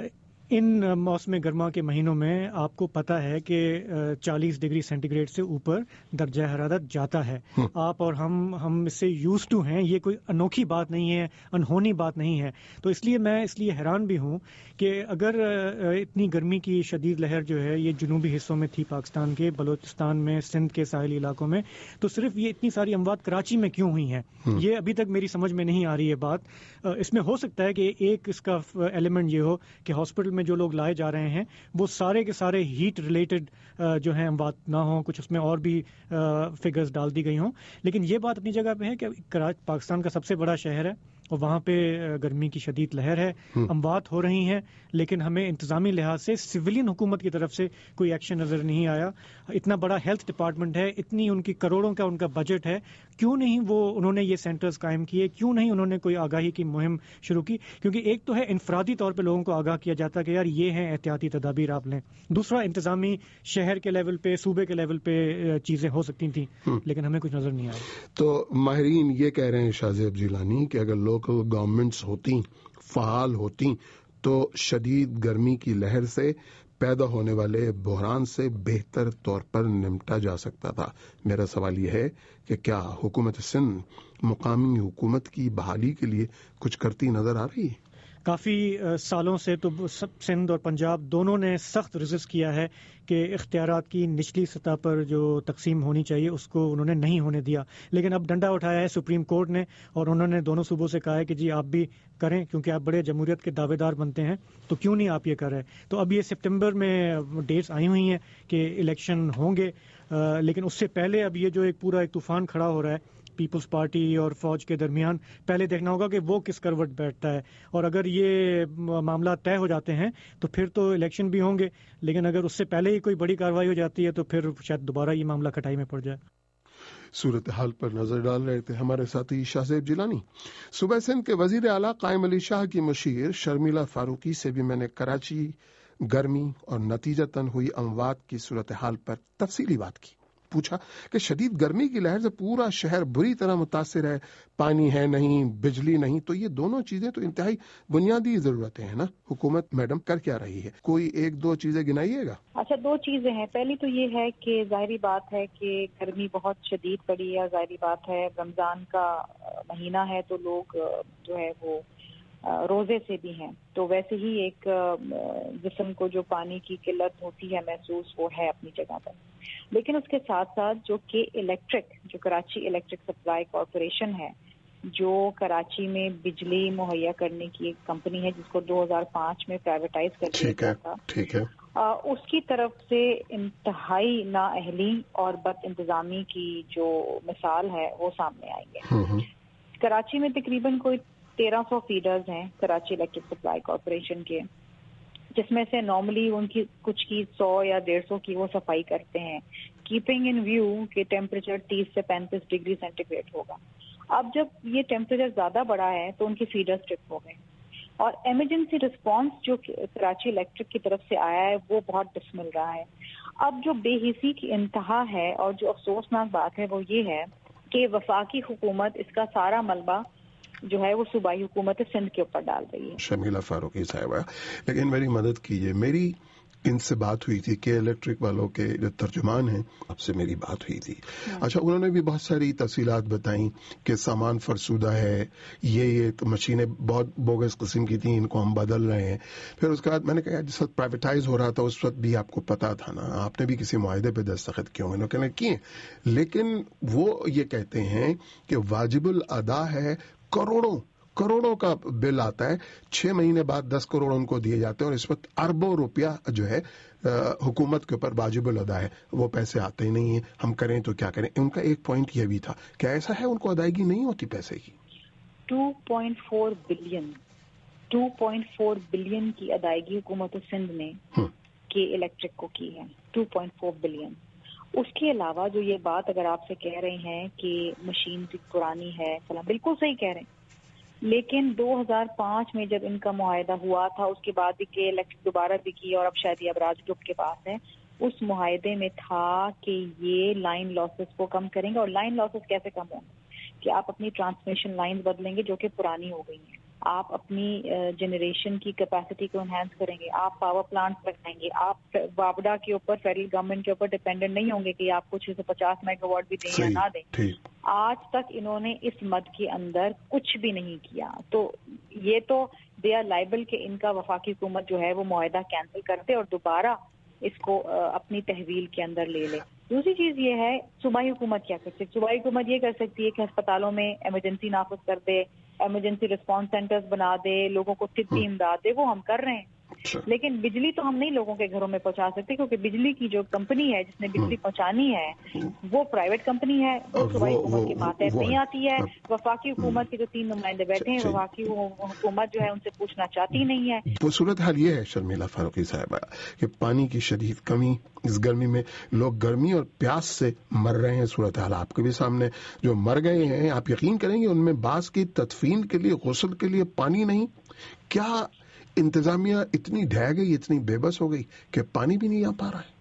ان موسم گرما کے مہینوں میں آپ کو پتا ہے کہ چالیس ڈگری سینٹی گریڈ سے اوپر درجہ حرارت جاتا ہے. آپ اور ہم ہم اس سے یوز ٹو ہیں, یہ کوئی انوکھی بات نہیں ہے, انہونی بات نہیں ہے. تو اس لیے میں اس لیے حیران بھی ہوں کہ اگر اتنی گرمی کی شدید لہر جو ہے یہ جنوبی حصوں میں تھی, پاکستان کے بلوچستان میں, سندھ کے ساحلی علاقوں میں, تو صرف یہ اتنی ساری اموات کراچی میں کیوں ہوئی ہیں, یہ ابھی تک میری سمجھ میں نہیں آ رہی ہے بات. اس میں ہو سکتا ہے کہ ایک اس کا ایلیمنٹ یہ ہو کہ ہاسپٹل میں جو لوگ لائے جا رہے ہیں وہ سارے کے سارے ہیٹ ریلیٹڈ جو ہیں اموات نہ ہوں, کچھ اس میں اور بھی فگرز ڈال دی گئی ہوں. لیکن یہ بات اپنی جگہ پہ ہے کہ پاکستان کا سب سے بڑا شہر ہے اور وہاں پہ گرمی کی شدید لہر ہے, اموات ہو رہی ہیں, لیکن ہمیں انتظامی لحاظ سے سویلین حکومت کی طرف سے کوئی ایکشن نظر نہیں آیا. اتنا بڑا ہیلتھ ڈپارٹمنٹ ہے, اتنی ان کی کروڑوں کا ان کا بجٹ ہے, کیوں نہیں وہ انہوں نے یہ سینٹرز قائم کیے, کیوں نہیں انہوں نے کوئی آگاہی کی مہم شروع کی؟ کیونکہ ایک تو ہے انفرادی طور پہ لوگوں کو آگاہ کیا جاتا کہ یار یہ ہیں احتیاطی تدابیر آپ لیں, دوسرا انتظامی شہر کے لیول پہ, صوبے کے لیول پہ چیزیں ہو سکتی تھیں, لیکن ہمیں کچھ نظر نہیں آیا. تو ماہرین یہ کہہ رہے ہیں شاہ زیب جیلانی کہ اگر لوکل گورنمنٹس ہوتی, فعال ہوتی, تو شدید گرمی کی لہر سے پیدا ہونے والے بحران سے بہتر طور پر نمٹا جا سکتا تھا. میرا سوال یہ ہے کہ کیا حکومت سندھ مقامی حکومت کی بحالی کے لیے کچھ کرتی نظر آ رہی ہے؟ کافی سالوں سے تو سندھ اور پنجاب دونوں نے سخت رزسٹ کیا ہے کہ اختیارات کی نچلی سطح پر جو تقسیم ہونی چاہیے اس کو انہوں نے نہیں ہونے دیا. لیکن اب ڈنڈا اٹھایا ہے سپریم کورٹ نے اور انہوں نے دونوں صوبوں سے کہا ہے کہ جی آپ بھی کریں, کیونکہ آپ بڑے جمہوریت کے دعوے دار بنتے ہیں, تو کیوں نہیں آپ یہ کر رہے. تو اب یہ سپٹمبر میں ڈیٹس آئی ہوئی ہیں کہ الیکشن ہوں گے, لیکن اس سے پہلے اب یہ جو ایک پورا ایک طوفان کھڑا ہو رہا ہے پیپلز پارٹی اور فوج کے درمیان, پہلے دیکھنا ہوگا کہ وہ کس کروٹ بیٹھتا ہے. اور اگر یہ معاملات طے ہو جاتے ہیں تو پھر تو الیکشن بھی ہوں گے, لیکن اگر اس سے پہلے ہی کوئی بڑی کارروائی ہو جاتی ہے تو پھر شاید دوبارہ یہ معاملہ کھٹائی میں پڑ جائے. صورتحال پر نظر ڈال رہے تھے ہمارے ساتھی شاہ زیب جیلانی. صوبہ سندھ کے وزیر اعلیٰ قائم علی شاہ کی مشیر شرمیلا فاروقی سے بھی میں نے کراچی گرمی اور نتیجتاً ہوئی اموات کی صورتحال پر تفصیلی بات کی. پوچھا کہ شدید گرمی کی لہر سے پورا شہر بری طرح متاثر ہے, پانی ہے نہیں, بجلی نہیں, تو یہ دونوں چیزیں تو انتہائی بنیادی ضرورتیں ہیں نا. حکومت میڈم کر کیا رہی ہے؟ کوئی ایک دو چیزیں گنائیے گا. اچھا, دو چیزیں ہیں. پہلی تو یہ ہے کہ ظاہری بات ہے کہ گرمی بہت شدید پڑی ہے, ظاہری بات ہے رمضان کا مہینہ ہے تو لوگ جو ہے وہ روزے سے بھی ہیں, تو ویسے ہی ایک جسم کو جو پانی کی قلت ہوتی ہے محسوس, وہ ہے اپنی جگہ پر. لیکن اس کے ساتھ ساتھ جو کہ الیکٹرک جو کراچی الیکٹرک سپلائی کارپوریشن ہے, جو کراچی میں بجلی مہیا کرنے کی ایک کمپنی ہے جس کو دو ہزار پانچ میں پرائیویٹائز کر دیا گیا تھا, ٹھیک ہے, اس کی طرف سے انتہائی نااہلی اور بد انتظامی کی جو مثال ہے وہ سامنے آئی ہے. کراچی میں تقریباً کوئی تیرہ سو فیڈرز ہیں کراچی الیکٹرک سپلائی کارپوریشن کے, جس میں سے نارملی ان کی کچھ کی سو یا ڈیڑھ سو کی وہ صفائی کرتے ہیں, کیپنگ ان ویو کہ ٹیمپریچر تیس سے پینتیس ڈگری سینٹی گریڈ ہوگا. اب جب یہ ٹیمپریچر زیادہ بڑا ہے تو ان کی فیڈر اسٹرپ ہو گئے, اور ایمرجنسی رسپانس جو کراچی الیکٹرک کی طرف سے آیا ہے وہ بہت ڈسمل رہا ہے. اب جو بے حسی کی انتہا ہے اور جو افسوسناک بات ہے وہ یہ ہے کہ وفاقی حکومت اس کا سارا ملبہ جو ہے وہ صوبائی حکومت سندھ کے اوپر ڈال رہی ہے. شرمیلا فاروقی صاحبہ, لیکن میری مدد کیجیے. میری ان سے بات ہوئی تھی کہ الیکٹرک والوں کے جو ترجمان ہیں آپ سے میری بات ہوئی تھی. اچھا, انہوں نے بھی بہت ساری تفصیلات بتائیں کہ سامان فرسودہ ہے, یہ یہ مشینیں بہت بوگس قسم کی تھیں, ان کو ہم بدل رہے ہیں. پھر اس کے بعد میں نے کہا جس وقت پرائیویٹائز ہو رہا تھا اس وقت بھی آپ کو پتا تھا نا, آپ نے بھی کسی معاہدے پہ دستخط کیے انہوں نے کیے, لیکن وہ یہ کہتے ہیں کہ واجب الادا ہے, کروڑوں کروڑوں کا بل آتا ہے, چھ مہینے بعد دس کروڑ ان کو دیے جاتے ہیں, اور اس وقت اربوں روپیہ جو ہے حکومت کے اوپر واجب الادا ہے, وہ پیسے آتے ہی نہیں ہیں. ہم کریں تو کیا کریں؟ ان کا ایک پوائنٹ یہ بھی تھا, کیا ایسا ہے ان کو ادائیگی نہیں ہوتی پیسے کی؟ Two point four billion two point four billion کی ادائیگی حکومت سندھ نے کے الیکٹرک کو کی ہے, ٹو پوائنٹ فور بلین. اس کے علاوہ جو یہ بات اگر آپ سے کہہ رہے ہیں کہ مشین پرانی ہے, بالکل صحیح کہہ رہے ہیں, لیکن دو ہزار پانچ میں جب ان کا معاہدہ ہوا تھا اس کے بعد بھی کہ الیکٹرک دوبارہ بھی کی, اور اب شاید یہ ابراج گروپ کے پاس ہے, اس معاہدے میں تھا کہ یہ لائن لاسز کو کم کریں گے. اور لائن لاسز کیسے کم ہوں گے؟ کہ آپ اپنی ٹرانسمیشن لائنز بدلیں گے جو کہ پرانی ہو گئی ہیں. آپ اپنی جنریشن کی کیپیسٹی کو انہینس کریں گے, آپ پاور پلانٹ لگائیں گے, آپ وابڈا کے اوپر فیڈرل گورنمنٹ کے اوپر ڈپینڈنٹ نہیں ہوں گے کہ آپ کو چھ سو پچاس میگا واٹ بھی دیں یا نہ دیں. آج تک انہوں نے اس مد کے اندر کچھ بھی نہیں کیا, تو یہ تو دے آر لائبل کہ ان کا وفاقی حکومت جو ہے وہ معاہدہ کینسل کر دے اور دوبارہ اس کو اپنی تحویل کے اندر لے لے. دوسری چیز یہ ہے صوبائی حکومت کیا کر سکتی ہے. صوبائی حکومت یہ کر سکتی ہے کہ ہسپتالوں میں ایمرجنسی نافذ کر دے, ایمرجنسی رسپانس سینٹرز بنا دے, لوگوں کو طبی امداد دے, وہ ہم کر رہے ہیں. لیکن بجلی تو ہم نہیں لوگوں کے گھروں میں پہنچا سکتے, کیونکہ بجلی کی جو کمپنی ہے جس نے بجلی پہنچانی ہے وہ پرائیویٹ کمپنی ہے, وہ صوبائی حکومت کے ماتحت نہیں آتی ہے. وفاقی حکومت کے جو تین نمائندے بیٹھے ہیں, وفاقی حکومت جو ہے ان سے پوچھنا چاہتی نہیں ہے. وہ صورت حال یہ ہے شرمیلا فاروقی صاحبہ کہ پانی کی شدید کمی, اس گرمی میں لوگ گرمی اور پیاس سے مر رہے ہیں. صورت حال آپ کے بھی سامنے, جو مر گئے ہیں آپ یقین کریں گے ان میں بعض کی تدفین کے لیے, غسل کے لیے پانی نہیں. کیا انتظامیہ اتنی ڈھہ گئی, اتنی بے بس ہو گئی کہ پانی بھی نہیں آ پا رہا ہے؟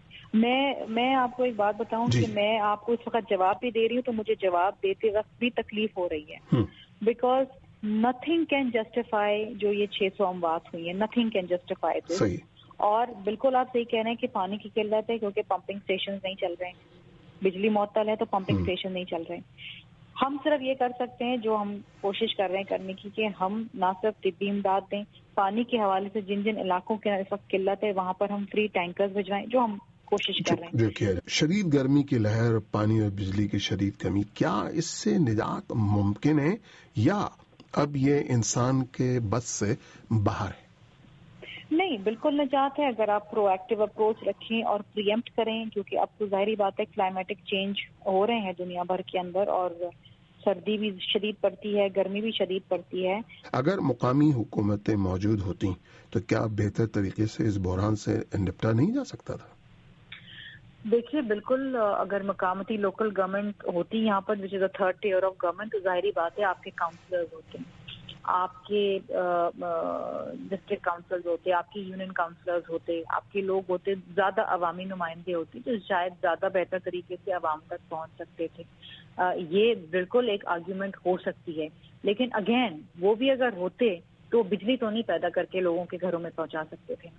میں میں آپ کو ایک بات بتاؤں جی. کہ میں آپ کو اس وقت جواب بھی دے رہی ہوں تو مجھے جواب دیتے وقت بھی تکلیف ہو رہی ہے, بیکاز نتھنگ کین جسٹیفائی جو یہ چھ سو اموات ہوئی ہیں, نتھنگ کین جسٹیفائی دس. اور بالکل آپ صحیح کہہ رہے ہیں کہ پانی کی قلت ہے کیونکہ پمپنگ اسٹیشن نہیں چل رہے ہیں, بجلی معطل ہے تو پمپنگ اسٹیشن نہیں چل رہے ہیں. ہم صرف یہ کر سکتے ہیں جو ہم کوشش کر رہے ہیں کرنے کی کہ ہم نہ صرف طبی امداد دیں, پانی کے حوالے سے جن جن علاقوں کے اس وقت قلت ہے وہاں پر ہم فری ٹینکرز بھجوائیں, جو ہم کوشش کر رہے ہیں. دیکھیے شدید گرمی کی لہر, پانی اور بجلی کی شدید کمی, کیا اس سے نجات ممکن ہے یا اب یہ انسان کے بس سے باہر ہے؟ نہیں, بالکل نجات ہے اگر آپ پرو ایکٹیو اپروچ رکھیں اور پریمپٹ کریں, کیونکہ اب تو ظاہری بات ہے کلائمیٹک چینج ہو رہے ہیں دنیا بھر کے اندر, اور سردی بھی شدید پڑتی ہے, گرمی بھی شدید پڑتی ہے. اگر مقامی حکومتیں موجود ہوتی تو کیا بہتر طریقے سے اس بحران سے نپٹا نہیں جا سکتا تھا؟ دیکھیے بالکل, اگر مقاماتی لوکل گورنمنٹ ہوتی یہاں پر, which is a third tier of government, تو ظاہری بات ہے آپ کے کاؤنسلرز ہوتے ہیں, آپ کے ڈسٹرکٹ کاؤنسلز ہوتے, آپ کے یونین کاؤنسلرز ہوتے, آپ کے لوگ ہوتے, زیادہ عوامی نمائندے ہوتے جو شاید زیادہ بہتر طریقے سے عوام تک پہنچ سکتے تھے. یہ بالکل ایک آرگیومنٹ ہو سکتی ہے, لیکن اگین وہ بھی اگر ہوتے تو بجلی تو نہیں پیدا کر کے لوگوں کے گھروں میں پہنچا سکتے تھے.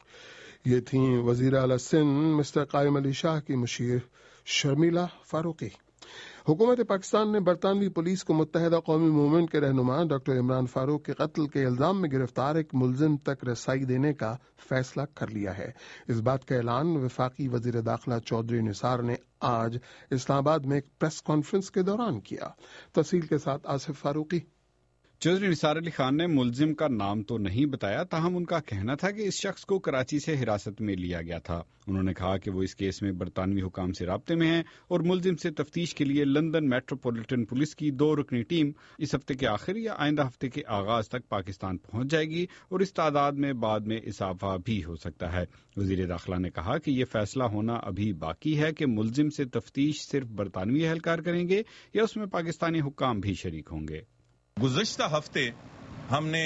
یہ تھیں وزیر اعلی سندھ مسٹر قائم علی شاہ کی مشیر شرمیلا فاروقی. حکومت پاکستان نے برطانوی پولیس کو متحدہ قومی موومنٹ کے رہنما ڈاکٹر عمران فاروق کے قتل کے الزام میں گرفتار ایک ملزم تک رسائی دینے کا فیصلہ کر لیا ہے. اس بات کا اعلان وفاقی وزیر داخلہ چودھری نثار نے آج اسلام آباد میں ایک پریس کانفرنس کے دوران کیا. تفصیل کے ساتھ آصف فاروقی. چودھری نثار علی خان نے ملزم کا نام تو نہیں بتایا, تاہم ان کا کہنا تھا کہ اس شخص کو کراچی سے حراست میں لیا گیا تھا. انہوں نے کہا کہ وہ اس کیس میں برطانوی حکام سے رابطے میں ہیں اور ملزم سے تفتیش کے لیے لندن میٹروپولیٹن پولیس کی دو رکنی ٹیم اس ہفتے کے آخر یا آئندہ ہفتے کے آغاز تک پاکستان پہنچ جائے گی اور اس تعداد میں بعد میں اضافہ بھی ہو سکتا ہے. وزیر داخلہ نے کہا کہ یہ فیصلہ ہونا ابھی باقی ہے کہ ملزم سے تفتیش صرف برطانوی اہلکار کریں گے یا اس میں پاکستانی حکام بھی شریک ہوں گے. گزشتہ ہفتے ہم نے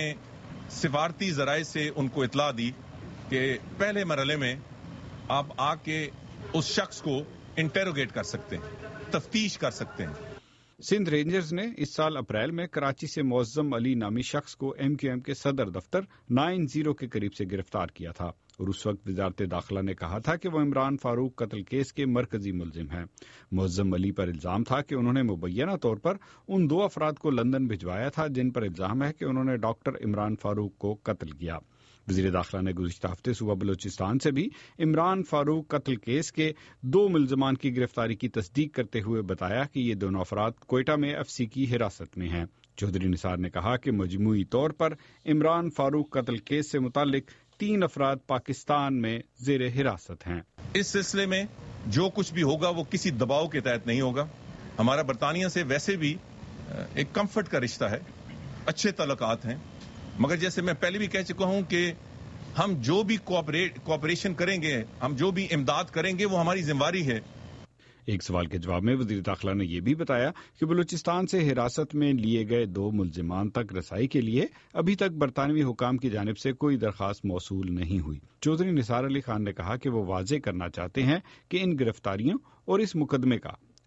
سفارتی ذرائع سے ان کو اطلاع دی کہ پہلے مرحلے میں آپ آ کے اس شخص کو انٹیروگیٹ کر سکتے ہیں, تفتیش کر سکتے ہیں. سندھ رینجرز نے اس سال اپریل میں کراچی سے معظم علی نامی شخص کو ایم کیو ایم کے صدر دفتر نائن زیرو کے قریب سے گرفتار کیا تھا اور اس وقت وزارت داخلہ نے کہا تھا کہ وہ عمران فاروق قتل کیس کے مرکزی ملزم ہیں. معظم علی پر الزام تھا کہ انہوں نے مبینہ طور پر ان دو افراد کو لندن بھجوایا تھا جن پر الزام ہے کہ انہوں نے ڈاکٹر عمران فاروق کو قتل کیا. وزیر داخلہ نے گزشتہ ہفتے صوبہ بلوچستان سے بھی عمران فاروق قتل کیس کے دو ملزمان کی گرفتاری کی تصدیق کرتے ہوئے بتایا کہ یہ دونوں افراد کوئٹہ میں ایف سی کی حراست میں ہیں. چودھری نثار نے کہا کہ مجموعی طور پر عمران فاروق قتل کیس سے متعلق تین افراد پاکستان میں زیر حراست ہیں. اس سلسلے میں جو کچھ بھی ہوگا وہ کسی دباؤ کے تحت نہیں ہوگا. ہمارا برطانیہ سے ویسے بھی ایک کمفرٹ کا رشتہ ہے, اچھے تعلقات ہیں, مگر جیسے میں پہلے بھی کہہ چکا ہوں کہ ہم جو بھی کوآپریشن کریں گے, ہم جو بھی امداد کریں گے وہ ہماری ذمہ داری ہے. ایک سوال کے جواب میں وزیر داخلہ نے یہ بھی بتایا کہ بلوچستان سے حراست میں لیے گئے دو ملزمان تک رسائی کے لیے ابھی تک برطانوی حکام کی جانب سے کوئی درخواست موصول نہیں ہوئی. چودھری نثار علی خان نے کہا کہ وہ واضح کرنا چاہتے ہیں کہ ان گرفتاریوں اور اس مقدمے کا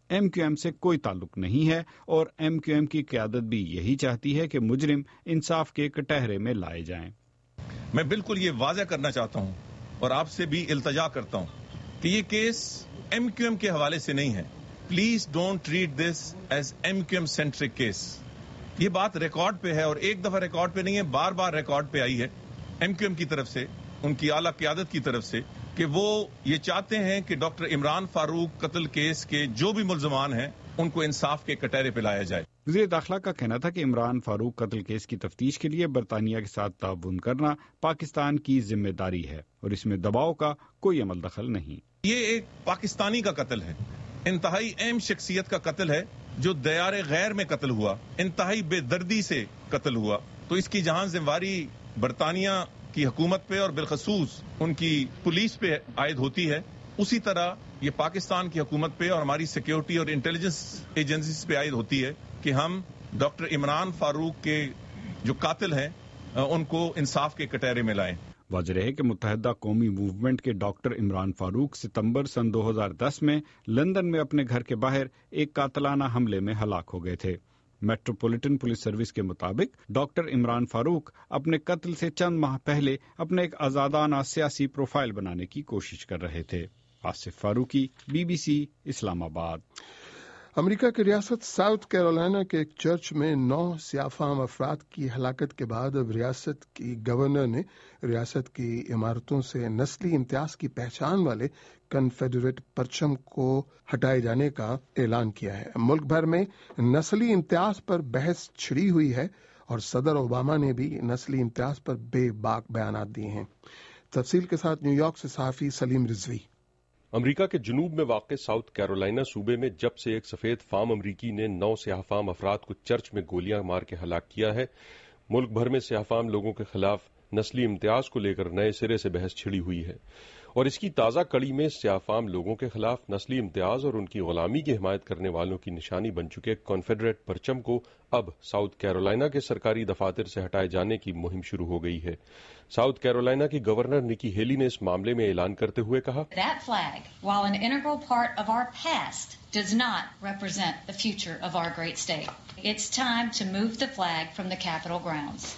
ایم کیو ایم سے کوئی تعلق نہیں ہے اور ایم کیو ایم کی قیادت بھی یہی چاہتی ہے کہ مجرم انصاف کے کٹہرے میں لائے جائیں۔ میں بالکل یہ واضح کرنا چاہتا ہوں اور آپ سے بھی التجا کرتا ہوں کہ یہ کیس ایم کیو ایم کے حوالے سے نہیں ہے۔ Please don't treat this as M Q M centric case. یہ بات ریکارڈ پہ ہے اور ایک دفعہ ریکارڈ پہ نہیں ہے، بار بار ریکارڈ پہ آئی ہے ایم کیو ایم کی طرف سے، ان کی اعلیٰ قیادت کی طرف سے، کہ وہ یہ چاہتے ہیں کہ ڈاکٹر عمران فاروق قتل کیس کے جو بھی ملزمان ہیں ان کو انصاف کے کٹہرے پہ لایا جائے۔ وزیر داخلہ کا کہنا تھا کہ عمران فاروق قتل کیس کی تفتیش کے لیے برطانیہ کے ساتھ تعاون کرنا پاکستان کی ذمہ داری ہے اور اس میں دباؤ کا کوئی عمل دخل نہیں۔ یہ ایک پاکستانی کا قتل ہے، انتہائی اہم شخصیت کا قتل ہے جو دیار غیر میں قتل ہوا، انتہائی بے دردی سے قتل ہوا، تو اس کی جہاں ذمہ داری برطانیہ کی حکومت پہ اور بالخصوص ان کی پولیس پہ عائد ہوتی ہے، اسی طرح یہ پاکستان کی حکومت پہ اور ہماری سیکیورٹی اور انٹیلیجنس ایجنسیز پہ عائد ہوتی ہے کہ ہم ڈاکٹر عمران فاروق کے جو قاتل ہیں ان کو انصاف کے کٹہرے میں لائیں۔ واضح رہے کہ متحدہ قومی موومنٹ کے ڈاکٹر عمران فاروق ستمبر سن دو ہزار دس میں لندن میں اپنے گھر کے باہر ایک قاتلانہ حملے میں ہلاک ہو گئے تھے۔ میٹروپولیٹن پولیس سروس کے مطابق ڈاکٹر عمران فاروق اپنے قتل سے چند ماہ پہلے اپنے ایک آزادانہ سیاسی پروفائل بنانے کی کوشش کر رہے تھے۔ Asif Farooqi, B B C, Islamabad. امریکہ کی ریاست ساؤتھ کیرولائنا کے ایک چرچ میں نو سیاہ فام افراد کی ہلاکت کے بعد اب ریاست کی گورنر نے ریاست کی عمارتوں سے نسلی امتیاز کی پہچان والے کنفیڈریٹ پرچم کو ہٹائے جانے کا اعلان کیا ہے۔ ملک بھر میں نسلی امتیاز پر بحث چھڑی ہوئی ہے اور صدر اوباما نے بھی نسلی امتیاز پر بے باک بیانات دیے ہیں۔ تفصیل کے ساتھ نیو یارک سے صحافی سلیم رضوی۔ امریکہ کے جنوب میں واقع ساؤتھ کیرولائنا صوبے میں جب سے ایک سفید فام امریکی نے نو سیاہ فام افراد کو چرچ میں گولیاں مار کے ہلاک کیا ہے، ملک بھر میں سیاہ فام لوگوں کے خلاف نسلی امتیاز کو لے کر نئے سرے سے بحث چھڑی ہوئی ہے، اور اس کی تازہ کڑی میں سیاہ فام لوگوں کے خلاف نسلی امتیاز اور ان کی غلامی کی حمایت کرنے والوں کی نشانی بن چکے کانفیڈریٹ پرچم کو اب ساؤتھ کیرولائنا کے سرکاری دفاتر سے ہٹائے جانے کی مہم شروع ہو گئی ہے۔ ساؤتھ کیرولائنا کی گورنر نکی ہیلی نے اس معاملے میں اعلان کرتے ہوئے کہا، That flag, while an integral part of our past, does not represent the future of our great state. It's time to move the flag from the Capitol grounds.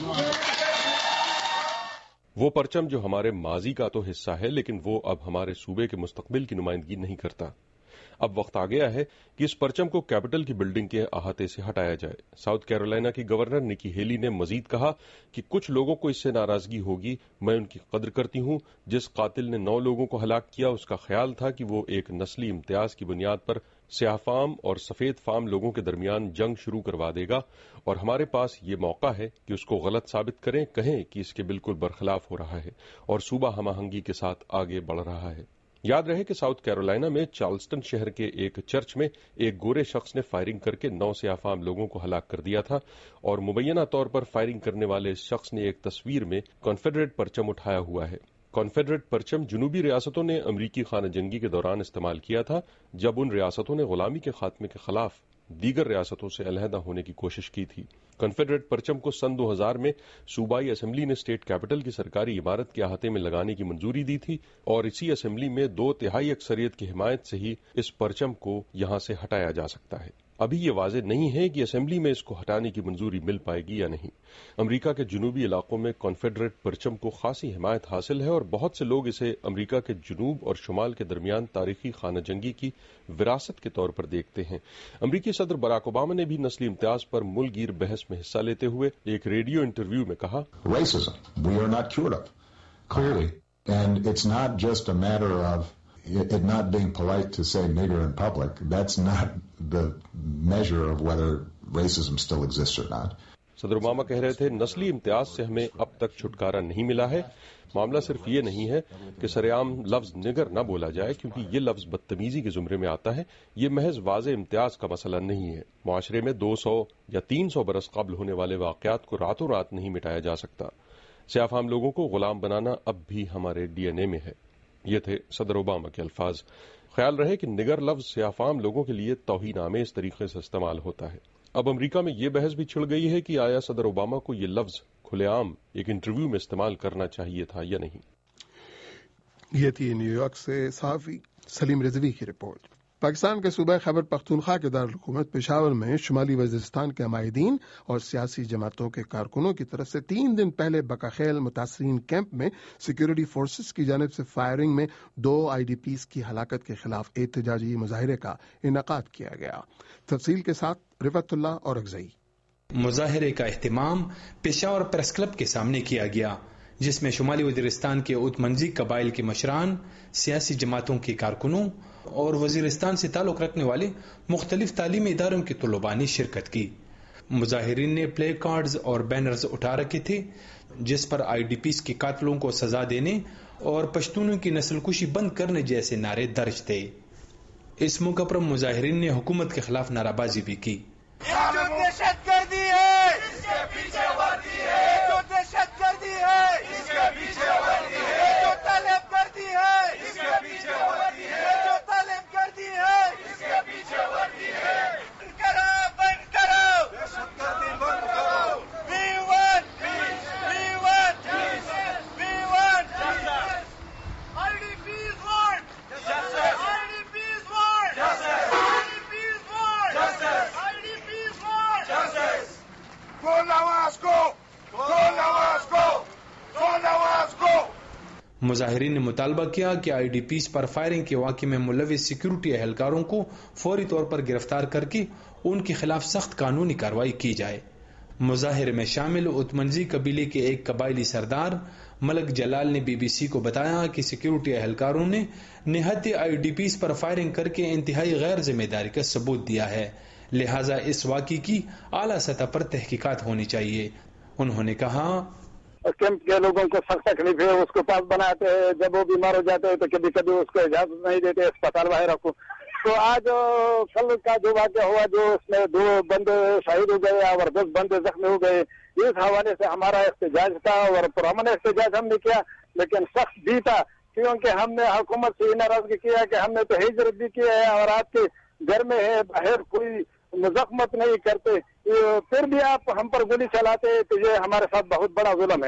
وہ پرچم جو ہمارے ماضی کا تو حصہ ہے لیکن وہ اب ہمارے صوبے کے مستقبل کی نمائندگی نہیں کرتا۔ اب وقت آ گیا ہے کہ اس پرچم کو کیپٹل کی بلڈنگ کے احاطے سے ہٹایا جائے۔ ساؤتھ کیرولائنا کی گورنر نکی ہیلی نے مزید کہا کہ کچھ لوگوں کو اس سے ناراضگی ہوگی، میں ان کی قدر کرتی ہوں۔ جس قاتل نے نو لوگوں کو ہلاک کیا اس کا خیال تھا کہ وہ ایک نسلی امتیاز کی بنیاد پر سیاہ فام اور سفید فام لوگوں کے درمیان جنگ شروع کروا دے گا، اور ہمارے پاس یہ موقع ہے کہ اس کو غلط ثابت کریں، کہیں کہ اس کے بالکل برخلاف ہو رہا ہے اور صوبہ ہم آہنگی کے ساتھ آگے بڑھ رہا ہے۔ یاد رہے کہ ساؤتھ کیرولائنا میں چارلسٹن شہر کے ایک چرچ میں ایک گورے شخص نے فائرنگ کر کے نو سیاہ فام لوگوں کو ہلاک کر دیا تھا، اور مبینہ طور پر فائرنگ کرنے والے اس شخص نے ایک تصویر میں کانفیڈریٹ پرچم اٹھایا ہوا ہے۔ کانفیڈریٹ پرچم جنوبی ریاستوں نے امریکی خانہ جنگی کے دوران استعمال کیا تھا جب ان ریاستوں نے غلامی کے خاتمے کے خلاف دیگر ریاستوں سے علیحدہ ہونے کی کوشش کی تھی۔ کنفیڈریٹ پرچم کو سن دو ہزار میں صوبائی اسمبلی نے اسٹیٹ کیپٹل کی سرکاری عمارت کے احاطے میں لگانے کی منظوری دی تھی، اور اسی اسمبلی میں دو تہائی اکثریت کی حمایت سے ہی اس پرچم کو یہاں سے ہٹایا جا سکتا ہے۔ ابھی یہ واضح نہیں ہے کہ اسمبلی میں اس کو ہٹانے کی منظوری مل پائے گی یا نہیں۔ امریکہ کے جنوبی علاقوں میں کانفیڈریٹ پرچم کو خاصی حمایت حاصل ہے، اور بہت سے لوگ اسے امریکہ کے جنوب اور شمال کے درمیان تاریخی خانہ جنگی کی وراثت کے طور پر دیکھتے ہیں۔ امریکی صدر براک اوباما نے بھی نسلی امتیاز پر ملک گیر بحث میں حصہ لیتے ہوئے ایک ریڈیو انٹرویو میں کہا، Racism, we are not cured of, clearly, and it's not just a matter of it not being polite to say nigger in public. That's not the measure of whether racism still exists or not. صدر اوباما کہہ رہے تھے، نسلی امتیاز سے ہمیں اب تک چھٹکارا نہیں ملا ہے۔ معاملہ صرف یہ نہیں ہے کہ سرعام لفظ نگر نہ بولا جائے، کیونکہ یہ لفظ بدتمیزی کے زمرے میں آتا ہے۔ یہ محض واضح امتیاز کا مسئلہ نہیں ہے۔ معاشرے میں دو سو یا تین سو برس قبل ہونے والے واقعات کو راتوں رات نہیں مٹایا جا سکتا۔ سیاہ فام لوگوں کو غلام بنانا اب بھی ہمارے ڈی این اے میں ہے۔ یہ تھے صدر اوباما کے الفاظ۔ خیال رہے کہ نگر لفظ سیاہ فام لوگوں کے لیے توہین آمیز طریقے سے استعمال ہوتا ہے۔ اب امریکہ میں یہ بحث بھی چھڑ گئی ہے کہ آیا صدر اوباما کو یہ لفظ کھلے عام ایک انٹرویو میں استعمال کرنا چاہیے تھا یا نہیں۔ یہ تھی نیو یارک سے صحافی سلیم رضوی کی رپورٹ۔ پاکستان کے صوبہ خیبر پختونخوا کے دارالحکومت پشاور میں شمالی وزیرستان کے عمائدین اور سیاسی جماعتوں کے کارکنوں کی طرف سے تین دن پہلے بکاخیل متاثرین کیمپ میں سیکورٹی فورسز کی جانب سے فائرنگ میں دو آئی ڈی پیز کی ہلاکت کے خلاف احتجاجی مظاہرے کا انعقاد کیا گیا. تفصیل کے ساتھ رفعت اللہ اور اگزئی. مظاہرے کا اہتمام پشاور پریس کلب کے سامنے کیا گیا، جس میں شمالی وزیرستان کے ات منزی قبائل کے مشران، سیاسی جماعتوں کے کارکنوں اور وزیرستان سے تعلق رکھنے والے مختلف تعلیمی اداروں کے طلباء نے شرکت کی. مظاہرین نے پلے کارڈز اور بینرز اٹھا رکھے تھے جس پر آئی ڈی پیز کے قاتلوں کو سزا دینے اور پشتونوں کی نسل کشی بند کرنے جیسے نعرے درج تھے. اس موقع پر مظاہرین نے حکومت کے خلاف نعرہ بازی بھی کی. دہشت گردی ہے، اس کے پیچھے وردی ہے، جو دہشت گردی ہے، اس کے پیچھے وردی ہے، جو طالب گردی ہے، اس کے پیچھے وردی ہے، جو طالب گردی ہے، اس کے پیچھے وردی ہے. بند کرو، بند کرو، دہشت گردی بند کرو. We want we want we want I D Ps ward, I D Ps ward, I D Ps ward, I D Ps ward. Go Nawaz کو، گو نواز کو، گو نواز کو. مظاہرین نے مطالبہ کیا کہ آئی ڈی پیز پر فائرنگ کے واقعے میں ملوث سیکیورٹی اہلکاروں کو فوری طور پر گرفتار کر کے ان کے خلاف سخت قانونی کارروائی کی جائے. مظاہرے میں شامل ات منزی قبیلے کے ایک قبائلی سردار ملک جلال نے بی بی سی کو بتایا کہ سیکیورٹی اہلکاروں نے نہتی آئی ڈی پیز پر فائرنگ کر کے انتہائی غیر ذمہ داری کا ثبوت دیا ہے، لہٰذا اس واقعے کی اعلیٰ سطح پر تحقیقات ہونی چاہیے. انہوں نے کہا کیمپ کے لوگوں کو سخت تکلیف ہے، اس کو پاس بناتے ہیں، جب وہ بیمار ہو جاتے ہیں تو کبھی کبھی اس کو اجازت نہیں دیتے اسپتال باہر رکھو. تو آج کل کا جو واقعہ ہوا، جو اس میں دو بندے شہید ہو گئے اور دس بندے زخمی ہو گئے، اس حوالے سے ہمارا احتجاج تھا اور پرامن احتجاج ہم نے کیا، لیکن سخت بھی تھا کیونکہ ہم نے حکومت سے یہ ناراضگی کیا کہ ہم نے تو ہجرت بھی کیا ہے اور آپ کے گھر میں ہے، باہر کوئی مزاحمت نہیں کرتے، پھر بھی آپ ہم پر گولی چلاتے تو یہ ہمارے ساتھ بہت بڑا ظلم ہے.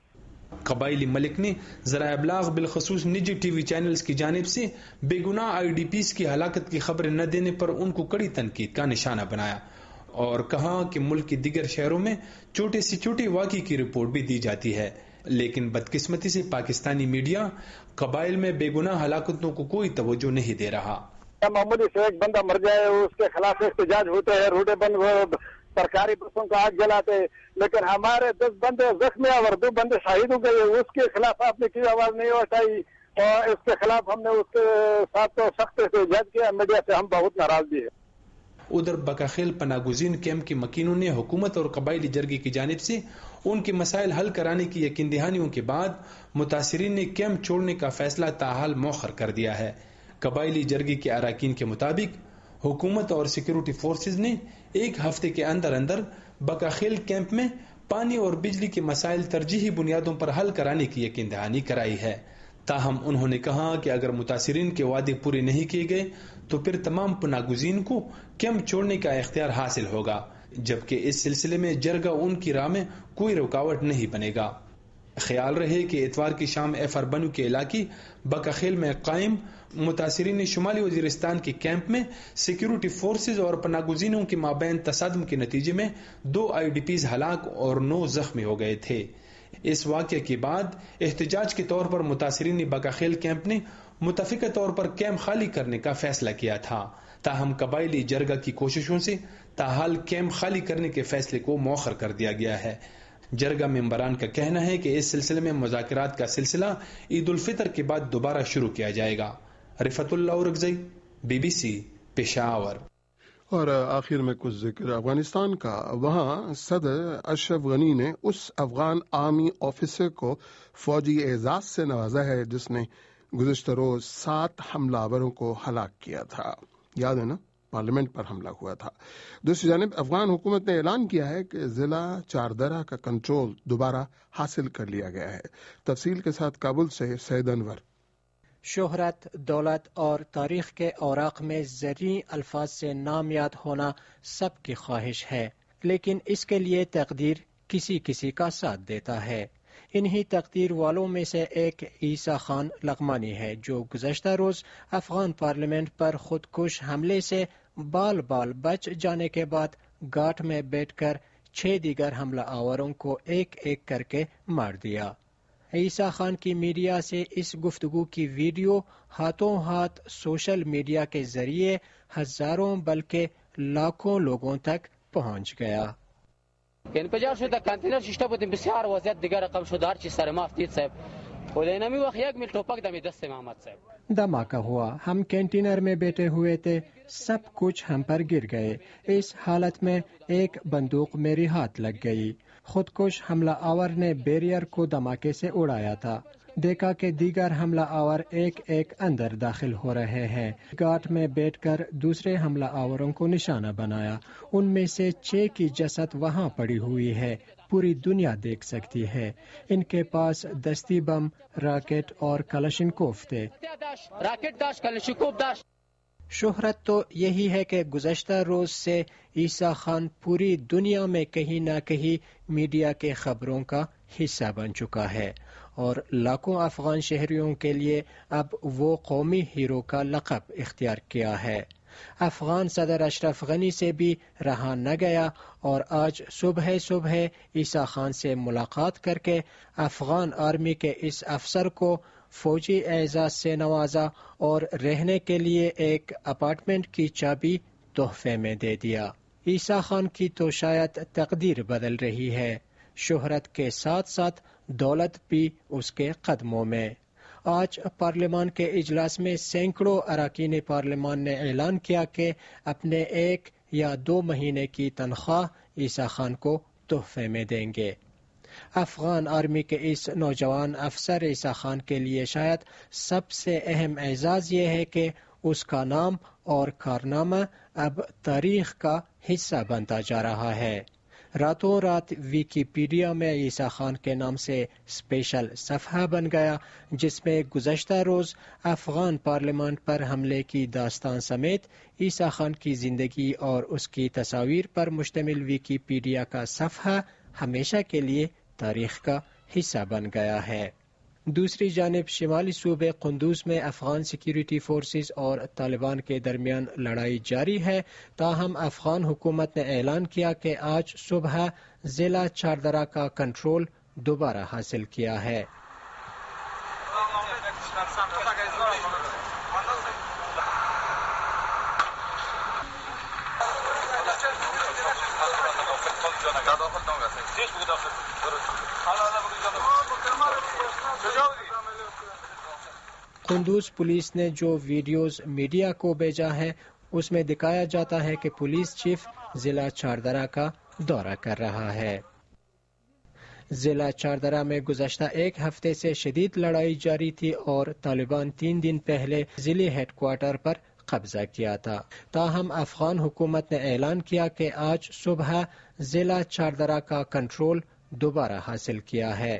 قبائلی ملک نے ذرائع ابلاغ بالخصوص نجی ٹی وی چینلز کی جانب سے بے گناہ آئی ڈی پیز کی ہلاکت کی خبریں نہ دینے پر ان کو کڑی تنقید کا نشانہ بنایا اور کہا کہ ملک کے دیگر شہروں میں چھوٹے سے چھوٹے واقعے کی رپورٹ بھی دی جاتی ہے، لیکن بدقسمتی سے پاکستانی میڈیا قبائل میں بے گناہ ہلاکتوں کو کوئی توجہ نہیں دے رہا. معمولی سے ایک بندہ مر جائے اس کے خلاف احتجاج ہوتے ہیں، روڈے بند سرکاری بسوں کو آگ جلاتے، لیکن ہمارے دس بندے زخمی اور دو بندے شہید ہو گئے، اس کے خلاف آپ نے کی آواز نہیں اٹھائی اور اس کے خلاف ہم نے اس کے ساتھ تو سخت احتجاج کیا. میڈیا سے ہم بہت ناراض بھی ہیں. ادھر بکاخیل پناہ گزین کیمپ کے مکینوں نے حکومت اور قبائلی جرگے کی جانب سے ان کے مسائل حل کرانے کی یقین دہانیوں کے بعد متاثرین نے کیمپ چھوڑنے کا فیصلہ تاحال مؤخر کر دیا ہے. قبائلی جرگے کے اراکین کے مطابق حکومت اور سیکیورٹی فورسز نے ایک ہفتے کے اندر اندر بکاخیل کیمپ میں پانی اور بجلی کے مسائل ترجیحی بنیادوں پر حل کرانے کی یقین دہانی کرائی ہے. تاہم انہوں نے کہا کہ اگر متاثرین کے وعدے پورے نہیں کیے گئے تو پھر تمام پناہ گزین کو کیمپ چھوڑنے کا اختیار حاصل ہوگا، جبکہ اس سلسلے میں جرگہ ان کی راہ میں کوئی رکاوٹ نہیں بنے گا. خیال رہے کہ اتوار کی شام ایف آر بنو کے علاقے بکاخیل میں قائم متاثرین شمالی وزیرستان کے کیمپ میں سیکیورٹی فورسز اور پناہ گزینوں کے مابین تصادم کے نتیجے میں دو آئی ڈی پیز ہلاک اور نو زخمی ہو گئے تھے. اس واقعے کے بعد احتجاج کے طور پر متاثرین بکاخیل کیمپ نے متفقہ طور پر کیمپ خالی کرنے کا فیصلہ کیا تھا، تاہم قبائلی جرگہ کی کوششوں سے تاحال کیمپ خالی کرنے کے فیصلے کو مؤخر کر دیا گیا ہے. جرگہ ممبران کا کہنا ہے کہ اس سلسلے میں مذاکرات کا سلسلہ عید الفطر کے بعد دوبارہ شروع کیا جائے گا. Rifat Ullah Orakzai, B B C, Peshawar. اور آخر میں کچھ ذکر افغانستان کا. وہاں صدر اشرف غنی نے اس افغان آرمی آفیسر کو فوجی اعزاز سے نوازا ہے جس نے گزشتہ روز سات حملہ آوروں کو ہلاک کیا تھا. یاد ہے نا، پارلیمنٹ پر حملہ ہوا تھا. دوسری جانب افغان حکومت نے اعلان کیا ہے کہ ضلع چاردرہ کا کنٹرول دوبارہ حاصل کر لیا گیا ہے. تفصیل کے ساتھ کابل سے سید انور. شہرت، دولت اور تاریخ کے اوراق میں زرعی الفاظ سے نام یاد ہونا سب کی خواہش ہے، لیکن اس کے لیے تقدیر کسی کسی کا ساتھ دیتا ہے. انہی تقدیر والوں میں سے ایک عیسیٰ خان لغمانی ہے جو گزشتہ روز افغان پارلیمنٹ پر خودکش حملے سے بال بال بچ جانے کے بعد گھاٹ میں بیٹھ کر چھ دیگر حملہ آوروں کو ایک ایک کر کے مار دیا۔ عیسیٰ خان کی میڈیا سے اس گفتگو کی ویڈیو ہاتھوں ہاتھ سوشل میڈیا کے ذریعے ہزاروں بلکہ لاکھوں لوگوں تک پہنچ گیا۔ انفجار شد، کانتینر شیشته بود، بسیار وضعیت دیگر رقم شد، هر چی سر ما افتید صاحب. و در نمی وقت یک میل توپک دمی دست محمد صاحب. دھماکہ ہوا، ہم کینٹینر میں بیٹھے ہوئے تھے، سب کچھ ہم پر گر گئے۔ اس حالت میں ایک بندوق میری ہاتھ لگ گئی۔ خودکش حملہ آور نے بیریئر کو دھماکے سے اڑایا تھا۔ دیکھا کہ دیگر حملہ آور ایک ایک اندر داخل ہو رہے ہیں۔ گھاٹ میں بیٹھ کر دوسرے حملہ آوروں کو نشانہ بنایا۔ ان میں سے چھ کی جسد وہاں پڑی ہوئی ہے، پوری دنیا دیکھ سکتی ہے۔ ان کے پاس دستی بم، راکٹ اور کلاشنکوف تھے۔ راکٹ داشت، کلاشنکوف داشت۔ شہرت تو یہی ہے کہ گزشتہ روز سے عیسیٰ خان پوری دنیا میں کہیں نہ کہیں میڈیا کے خبروں کا حصہ بن چکا ہے اور لاکھوں افغان شہریوں کے لیے اب وہ قومی ہیرو کا لقب اختیار کیا ہے۔ افغان صدر اشرف غنی سے بھی رہا نہ گیا اور آج صبح صبح عیسیٰ خان سے ملاقات کر کے افغان آرمی کے اس افسر کو فوجی اعزاز سے نوازا اور رہنے کے لیے ایک اپارٹمنٹ کی چابی تحفے میں دے دیا۔ عیسیٰ خان کی تو شاید تقدیر بدل رہی ہے، شہرت کے ساتھ ساتھ دولت بھی اس کے قدموں میں۔ آج پارلیمان کے اجلاس میں سینکڑوں اراکین پارلیمان نے اعلان کیا کہ اپنے ایک یا دو مہینے کی تنخواہ عیسیٰ خان کو تحفے میں دیں گے۔ افغان آرمی کے اس نوجوان افسر عیسیٰ خان کے لیے شاید سب سے اہم اعزاز یہ ہے کہ اس کا نام اور کارنامہ اب تاریخ کا حصہ بنتا جا رہا ہے۔ راتوں رات ویکیپیڈیا میں عیسیٰ خان کے نام سے اسپیشل صفحہ بن گیا جس میں گزشتہ روز افغان پارلیمان پر حملے کی داستان سمیت عیسیٰ خان کی زندگی اور اس کی تصاویر پر مشتمل ویکیپیڈیا کا صفحہ ہمیشہ کے لیے تاریخ کا حصہ بن گیا ہے۔ دوسری جانب شمالی صوبے قندوز میں افغان سیکیورٹی فورسز اور طالبان کے درمیان لڑائی جاری ہے، تاہم افغان حکومت نے اعلان کیا کہ آج صبح ضلع چاردرا کا کنٹرول دوبارہ حاصل کیا ہے۔ قندوز پولیس نے جو ویڈیوز میڈیا کو بھیجا ہے اس میں دکھایا جاتا ہے کہ پولیس چیف ضلع چاردرا کا دورہ کر رہا ہے۔ ضلع چاردرا میں گزشتہ ایک ہفتے سے شدید لڑائی جاری تھی اور طالبان تین دن پہلے ضلعی ہیڈ کوارٹر پر قبضہ کیا تھا، تاہم افغان حکومت نے اعلان کیا کہ آج صبح ضلع چاردرا کا کنٹرول دوبارہ حاصل کیا ہے۔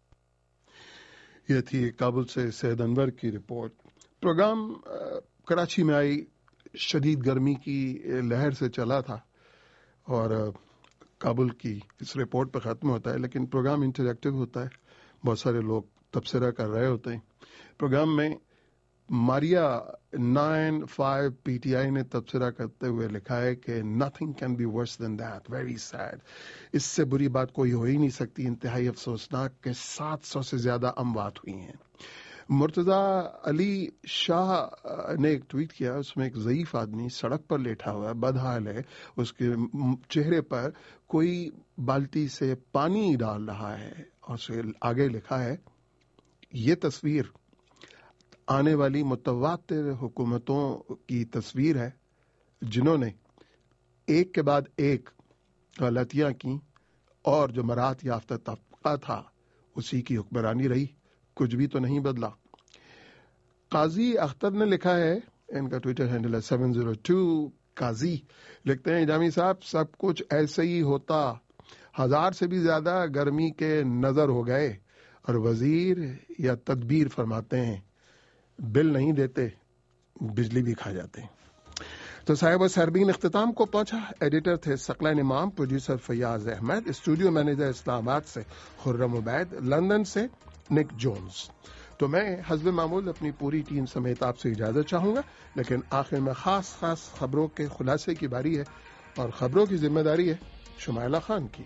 یہ تھی کابل سے سید انور کی رپورٹ۔ پروگرام کراچی میں آئی شدید گرمی کی لہر سے چلا تھا اور کابل کی اس رپورٹ پہ ختم ہوتا ہے، لیکن پروگرام انٹریکٹیو ہوتا ہے، بہت سارے لوگ تبصرہ کر رہے ہوتے ہیں۔ پروگرام میں Maria nine five P T I نے تبصرہ کرتے ہوئے لکھا ہے کہ nothing can be worse than that, very sad, اس سے بری بات کوئی ہو ہی نہیں سکتی، انتہائی افسوسناک کہ سات سو سے زیادہ اموات ہوئی ہیں۔ مرتضی علی شاہ نے ایک ٹویٹ کیا، اس میں ایک ضعیف آدمی سڑک پر لیٹا ہوا ہے، بدحال ہے، اس کے چہرے پر کوئی بالٹی سے پانی ڈال رہا ہے اور اسے آگے لکھا ہے یہ تصویر آنے والی متواتر حکومتوں کی تصویر ہے جنہوں نے ایک کے بعد ایک غلطیاں کی اور جو مراحت یافتہ طبقہ تھا اسی کی حکمرانی رہی، کچھ بھی تو نہیں بدلا۔ قاضی اختر نے لکھا ہے، ان کا ٹویٹر ہینڈل ہے سیون زیرو ٹو قاضی، لکھتے ہیں جامی صاحب سب کچھ ایسے ہی ہوتا، ہزار سے بھی زیادہ گرمی کے نظر ہو گئے اور وزیر یا تدبیر فرماتے ہیں، بل نہیں دیتے بجلی بھی کھا جاتے ہیں۔ تو صاحب سربین اختتام کو پہنچا. ایڈیٹر تھے Saqlain Imam, producer Fayyaz Ahmed, studio manager Islamabad سے خرم عبید, لندن سے نک جونز. تو میں حسب معمول اپنی پوری ٹیم سمیت آپ سے اجازت چاہوں گا, لیکن آخر میں خاص خاص خبروں کے خلاصے کی باری ہے, اور خبروں کی ذمہ داری ہے شمائلہ خان کی.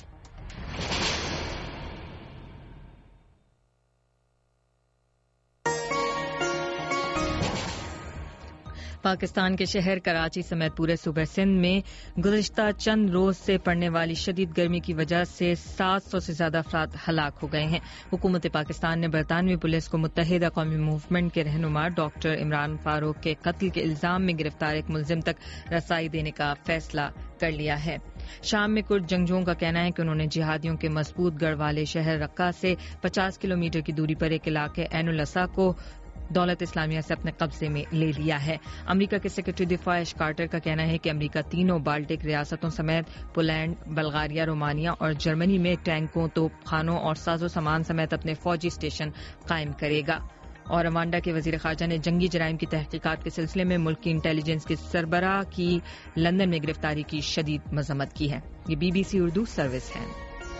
پاکستان کے شہر کراچی سمیت پورے صوبہ سندھ میں گزشتہ چند روز سے پڑنے والی شدید گرمی کی وجہ سے سات سو سے زیادہ افراد ہلاک ہو گئے ہیں. حکومت پاکستان نے برطانوی پولیس کو متحدہ قومی موومنٹ کے رہنما ڈاکٹر عمران فاروق کے قتل کے الزام میں گرفتار ایک ملزم تک رسائی دینے کا فیصلہ کر لیا ہے. شام میں کچھ جنگجوؤں کا کہنا ہے کہ انہوں نے جہادیوں کے مضبوط گڑھ والے شہر رقہ سے پچاس کلومیٹر کی دوری پر ایک علاقے عین الاسا کو دولت اسلامیہ سے اپنے قبضے میں لے لیا ہے. امریکہ کے سیکرٹری دفاع ایش کارٹر کا کہنا ہے کہ امریکہ تینوں بالٹک ریاستوں سمیت پولینڈ, بلغاریہ, رومانیہ اور جرمنی میں ٹینکوں, توپ خانوں اور ساز و سامان سمیت اپنے فوجی اسٹیشن قائم کرے گا. اور روانڈا کے وزیر خارجہ نے جنگی جرائم کی تحقیقات کے سلسلے میں ملک کی انٹیلیجنس کے سربراہ کی لندن میں گرفتاری کی شدید مذمت کی ہے. یہ B B C Urdu service ہے.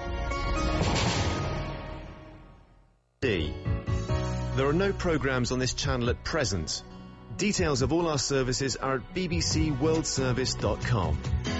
There are no programs on this channel at present. Details of all our services are at b b c world service dot com.